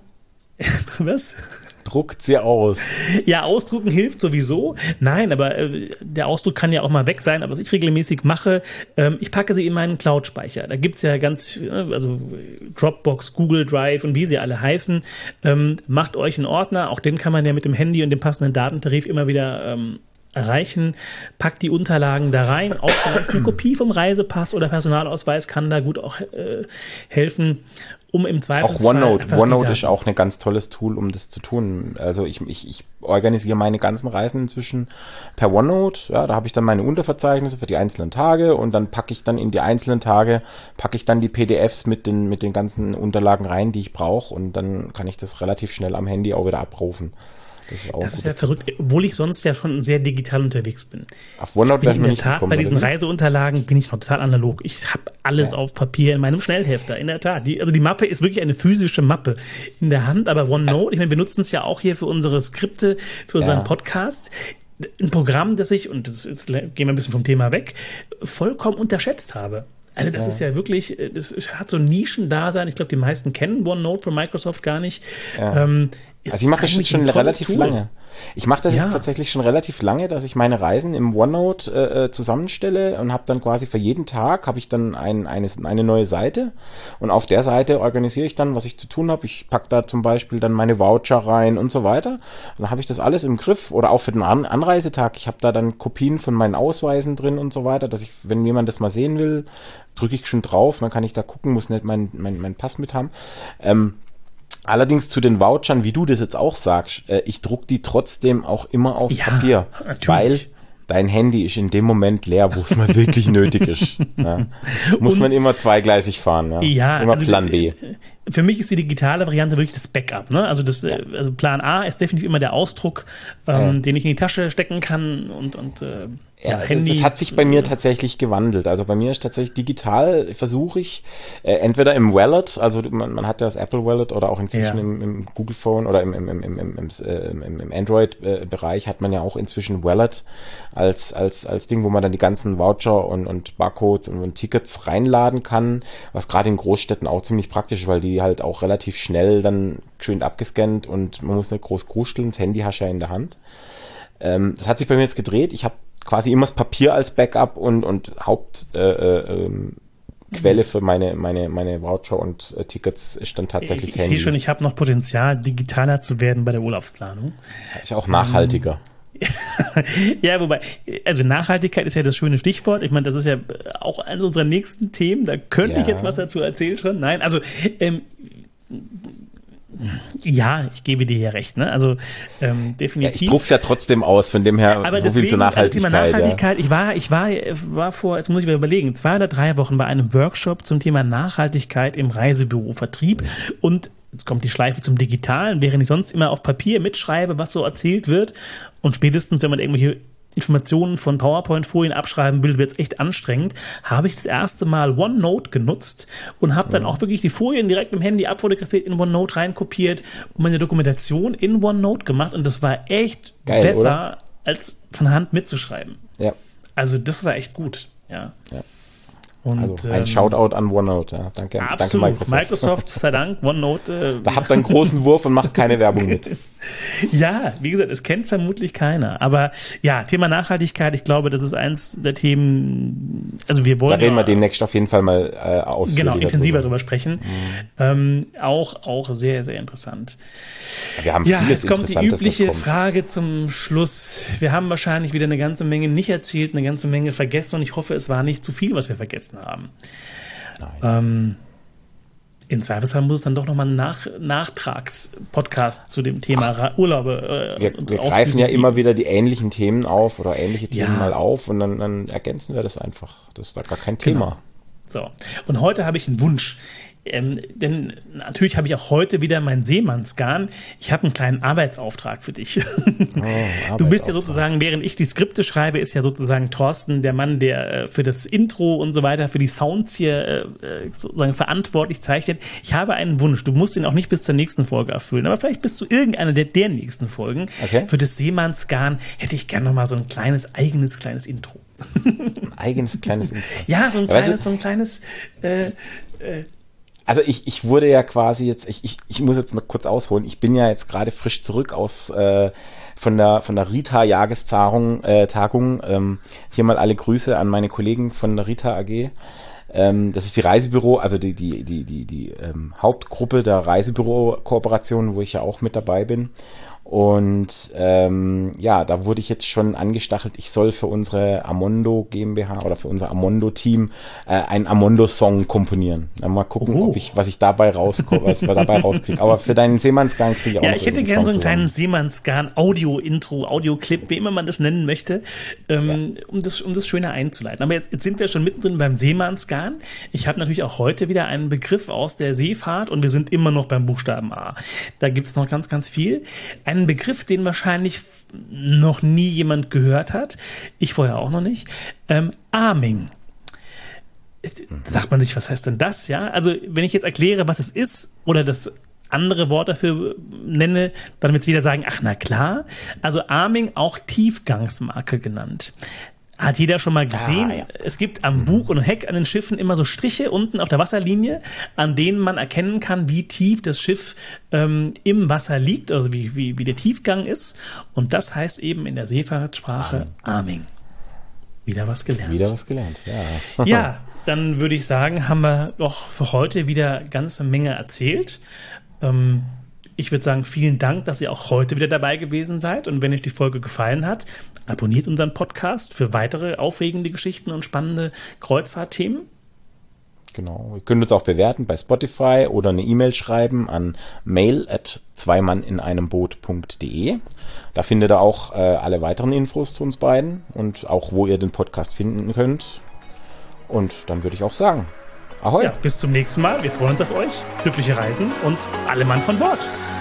Was? Druckt sie aus. Ja, ausdrucken hilft sowieso. Nein, aber äh, der Ausdruck kann ja auch mal weg sein. Aber was ich regelmäßig mache, ähm, ich packe sie in meinen Cloud-Speicher. Da gibt's ja ganz, äh, also Dropbox, Google Drive und wie sie alle heißen. Ähm, macht euch einen Ordner. Auch den kann man ja mit dem Handy und dem passenden Datentarif immer wieder ähm, erreichen. Packt die Unterlagen da rein. Auch vielleicht eine Kopie vom Reisepass oder Personalausweis kann da gut auch äh, helfen. Um im Zweifelsfall auch OneNote. OneNote ist auch ein ganz tolles Tool, um das zu tun. Also ich, ich, ich organisiere meine ganzen Reisen inzwischen per OneNote. Ja, da habe ich dann meine Unterverzeichnisse für die einzelnen Tage und dann packe ich dann in die einzelnen Tage, packe ich dann die P D Fs mit den, mit den ganzen Unterlagen rein, die ich brauche und dann kann ich das relativ schnell am Handy auch wieder abrufen. Das ist, auch das ist ja verrückt, obwohl ich sonst ja schon sehr digital unterwegs bin. Auf OneNote wäre ich mir nicht Tat, gekommen. Bei diesen Reiseunterlagen bin ich noch total analog. Ich habe alles ja. auf Papier in meinem Schnellhefter, in der Tat. Die, also die Mappe ist wirklich eine physische Mappe in der Hand, aber OneNote, ich meine, wir nutzen es ja auch hier für unsere Skripte, für unseren ja. Podcast. Ein Programm, das ich, und das ist, gehen wir ein bisschen vom Thema weg, vollkommen unterschätzt habe. Also das ja. ist ja wirklich, das hat so ein Nischendasein. Ich glaube, die meisten kennen OneNote von Microsoft gar nicht. Ja. Ähm, ist also ich mache das eigentlich schon ein tolles relativ Tool. lange. Ich mache das Ja. jetzt tatsächlich schon relativ lange, dass ich meine Reisen im OneNote äh, zusammenstelle und habe dann quasi für jeden Tag habe ich dann ein, eine, eine neue Seite und auf der Seite organisiere ich dann, was ich zu tun habe. Ich pack da zum Beispiel dann meine Voucher rein und so weiter. Und dann habe ich das alles im Griff oder auch für den An- Anreisetag. Ich habe da dann Kopien von meinen Ausweisen drin und so weiter, dass ich, wenn jemand das mal sehen will, drücke ich schon drauf, dann kann ich da gucken, muss nicht mein, mein, mein Pass mit haben. Ähm, Allerdings zu den Vouchern, wie du das jetzt auch sagst, äh, ich druck die trotzdem auch immer auf Ja, Papier, natürlich. weil dein Handy ist in dem Moment leer, wo es mal wirklich nötig ist. Ja. Muss Und- man immer zweigleisig fahren, ja. Ja, Immer also, Plan B. Für mich ist die digitale Variante wirklich das Backup. Ne? Also, das, äh, also Plan A ist definitiv immer der Ausdruck, ähm, Ja. den ich in die Tasche stecken kann und, und äh, Ja, ja, das, Handy. das hat sich bei mir tatsächlich gewandelt. Also bei mir ist tatsächlich digital, versuche ich, äh, entweder im Wallet, also man, man hat ja das Apple Wallet oder auch inzwischen Ja. im, im Google Phone oder im, im, im, im, im, im, im, im Android-Bereich hat man ja auch inzwischen Wallet als, als, als Ding, wo man dann die ganzen Voucher und, und Barcodes und, und Tickets reinladen kann, was gerade in Großstädten auch ziemlich praktisch ist, weil die halt auch relativ schnell dann schön abgescannt und man muss nicht groß kuscheln, das Handy hast du ja in der Hand. Ähm, das hat sich bei mir jetzt gedreht. Ich habe quasi immer das Papier als Backup und, und Hauptquelle äh, ähm, Quelle für meine, meine, meine Voucher und äh, Tickets ist dann tatsächlich ich das ich Handy. sehe schon, ich habe noch Potenzial, digitaler zu werden bei der Urlaubsplanung. Ist auch nachhaltiger. Ja, wobei, also Nachhaltigkeit ist ja das schöne Stichwort. Ich meine, das ist ja auch eines unserer nächsten Themen. Da könnte Ja. ich jetzt was dazu erzählen schon. Nein, also ähm, ja, ich gebe dir ja recht. Ne? Also ähm, Ja, definitiv. ich druck's ja trotzdem aus, von dem her Aber so deswegen, viel zur Nachhaltigkeit. also Thema Nachhaltigkeit, ich war, ich war, war vor, jetzt muss ich mir überlegen, zwei oder drei Wochen bei einem Workshop zum Thema Nachhaltigkeit im Reisebürovertrieb und jetzt kommt die Schleife zum Digitalen, während ich sonst immer auf Papier mitschreibe, was so erzählt wird und spätestens, wenn man irgendwelche Informationen von PowerPoint-Folien abschreiben will, wird es echt anstrengend, habe ich das erste Mal OneNote genutzt und habe dann auch wirklich die Folien direkt mit dem Handy abfotografiert, in OneNote reinkopiert und meine Dokumentation in OneNote gemacht und das war echt Geil, besser, oder? als von Hand mitzuschreiben. Ja, Also das war echt gut, ja. Ja. Und, also ein ähm, Shoutout an OneNote. Ja. Danke, danke absolut. Microsoft. Microsoft, sei Dank, OneNote. Äh, Da habt ihr einen großen Wurf und macht keine Werbung mit. Ja, wie gesagt, es kennt vermutlich keiner. Aber ja, Thema Nachhaltigkeit, ich glaube, das ist eins der Themen, also wir wollen Da reden ja, wir demnächst auf jeden Fall mal äh, ausführlicher genau, intensiver drüber. drüber sprechen. Mhm. Ähm, auch, auch sehr, sehr interessant. Wir haben Ja, vieles jetzt kommt die Interessantes, was übliche kommt. Frage zum Schluss. Wir haben wahrscheinlich wieder eine ganze Menge nicht erzählt, eine ganze Menge vergessen und ich hoffe, es war nicht zu viel, was wir vergessen haben. Ähm, Im Zweifelsfall muss es dann doch nochmal einen Nach Nachtragspodcast zu dem Thema Ra Urlaube äh, Wir, und wir Ausflüge greifen ja geben. immer wieder die ähnlichen Themen auf oder ähnliche Themen Ja. mal auf und dann, dann ergänzen wir das einfach. Das ist da gar kein Genau. Thema. So, und heute habe ich einen Wunsch. Ähm, denn natürlich habe ich auch heute wieder mein Seemannsgarn. Ich habe einen kleinen Arbeitsauftrag für dich. Oh, Du bist ja Arbeitsauftrag. sozusagen, während ich die Skripte schreibe, ist ja sozusagen Thorsten der Mann, der äh, für das Intro und so weiter, für die Sounds hier äh, sozusagen verantwortlich zeichnet. Ich habe einen Wunsch. Du musst ihn auch nicht bis zur nächsten Folge erfüllen, aber vielleicht bis zu irgendeiner der, der nächsten Folgen. Okay. Für das Seemannsgarn hätte ich gerne noch mal so ein kleines, eigenes, kleines Intro. Ein eigenes kleines Intro. Ja, so ein Ja, weißt kleines, du- so ein kleines, äh, Also ich, ich wurde ja quasi jetzt, ich, ich, ich muss jetzt noch kurz ausholen, ich bin ja jetzt gerade frisch zurück aus äh, von der von der Rita-Jahrestagung, äh, Tagung. Ähm, hier mal alle Grüße an meine Kollegen von der Rita A G. Ähm, das ist die Reisebüro, also die die die die die ähm, Hauptgruppe der Reisebüro-Kooperation, wo ich ja auch mit dabei bin. Und ähm, ja, da wurde ich jetzt schon angestachelt, ich soll für unsere Amondo GmbH oder für unser Amondo-Team äh, einen Amondo-Song komponieren. Dann mal gucken, Oh. ob ich, was ich dabei rauskomme, was ich dabei rauskriege. Aber für deinen Seemannsgang kriege ich auch ja, noch ich hätte irgendeinen gern so einen Song kleinen zusammen. Seemannsgarn Audio-Intro, Audio-Clip, wie immer man das nennen möchte, ähm, um das, um das schöner einzuleiten. Aber jetzt, jetzt sind wir schon mittendrin beim Seemannsgarn. Ich habe natürlich auch heute wieder einen Begriff aus der Seefahrt und wir sind immer noch beim Buchstaben A. Da gibt es noch ganz, ganz viel. Einen Begriff, den wahrscheinlich noch nie jemand gehört hat. Ich vorher auch noch nicht. Ähm, Arming. Sagt man sich, was heißt denn das? Ja, also wenn ich jetzt erkläre, was es ist oder das andere Wort dafür nenne, dann wird jeder sagen, ach na klar. Also Arming, auch Tiefgangsmarke genannt. Hat jeder schon mal gesehen? Ah, ja. Es gibt am Bug und Heck an den Schiffen immer so Striche unten auf der Wasserlinie, an denen man erkennen kann, wie tief das Schiff ähm, im Wasser liegt, also wie, wie, wie der Tiefgang ist. Und das heißt eben in der Seefahrtssprache Arming. Wieder was gelernt. Wieder was gelernt, ja. Ja, dann würde ich sagen, haben wir doch für heute wieder ganze Menge erzählt. Ähm, Ich würde sagen, vielen Dank, dass ihr auch heute wieder dabei gewesen seid. Und wenn euch die Folge gefallen hat, abonniert unseren Podcast für weitere aufregende Geschichten und spannende Kreuzfahrtthemen. Genau. Ihr könnt uns auch bewerten bei Spotify oder eine E-Mail schreiben an mail at zweimann in einem Boot punkt de. Da findet ihr auch äh, alle weiteren Infos zu uns beiden und auch, wo ihr den Podcast finden könnt. Und dann würde ich auch sagen, ahoi. Ja, bis zum nächsten Mal. Wir freuen uns auf euch. Glückliche Reisen und alle Mann von Bord.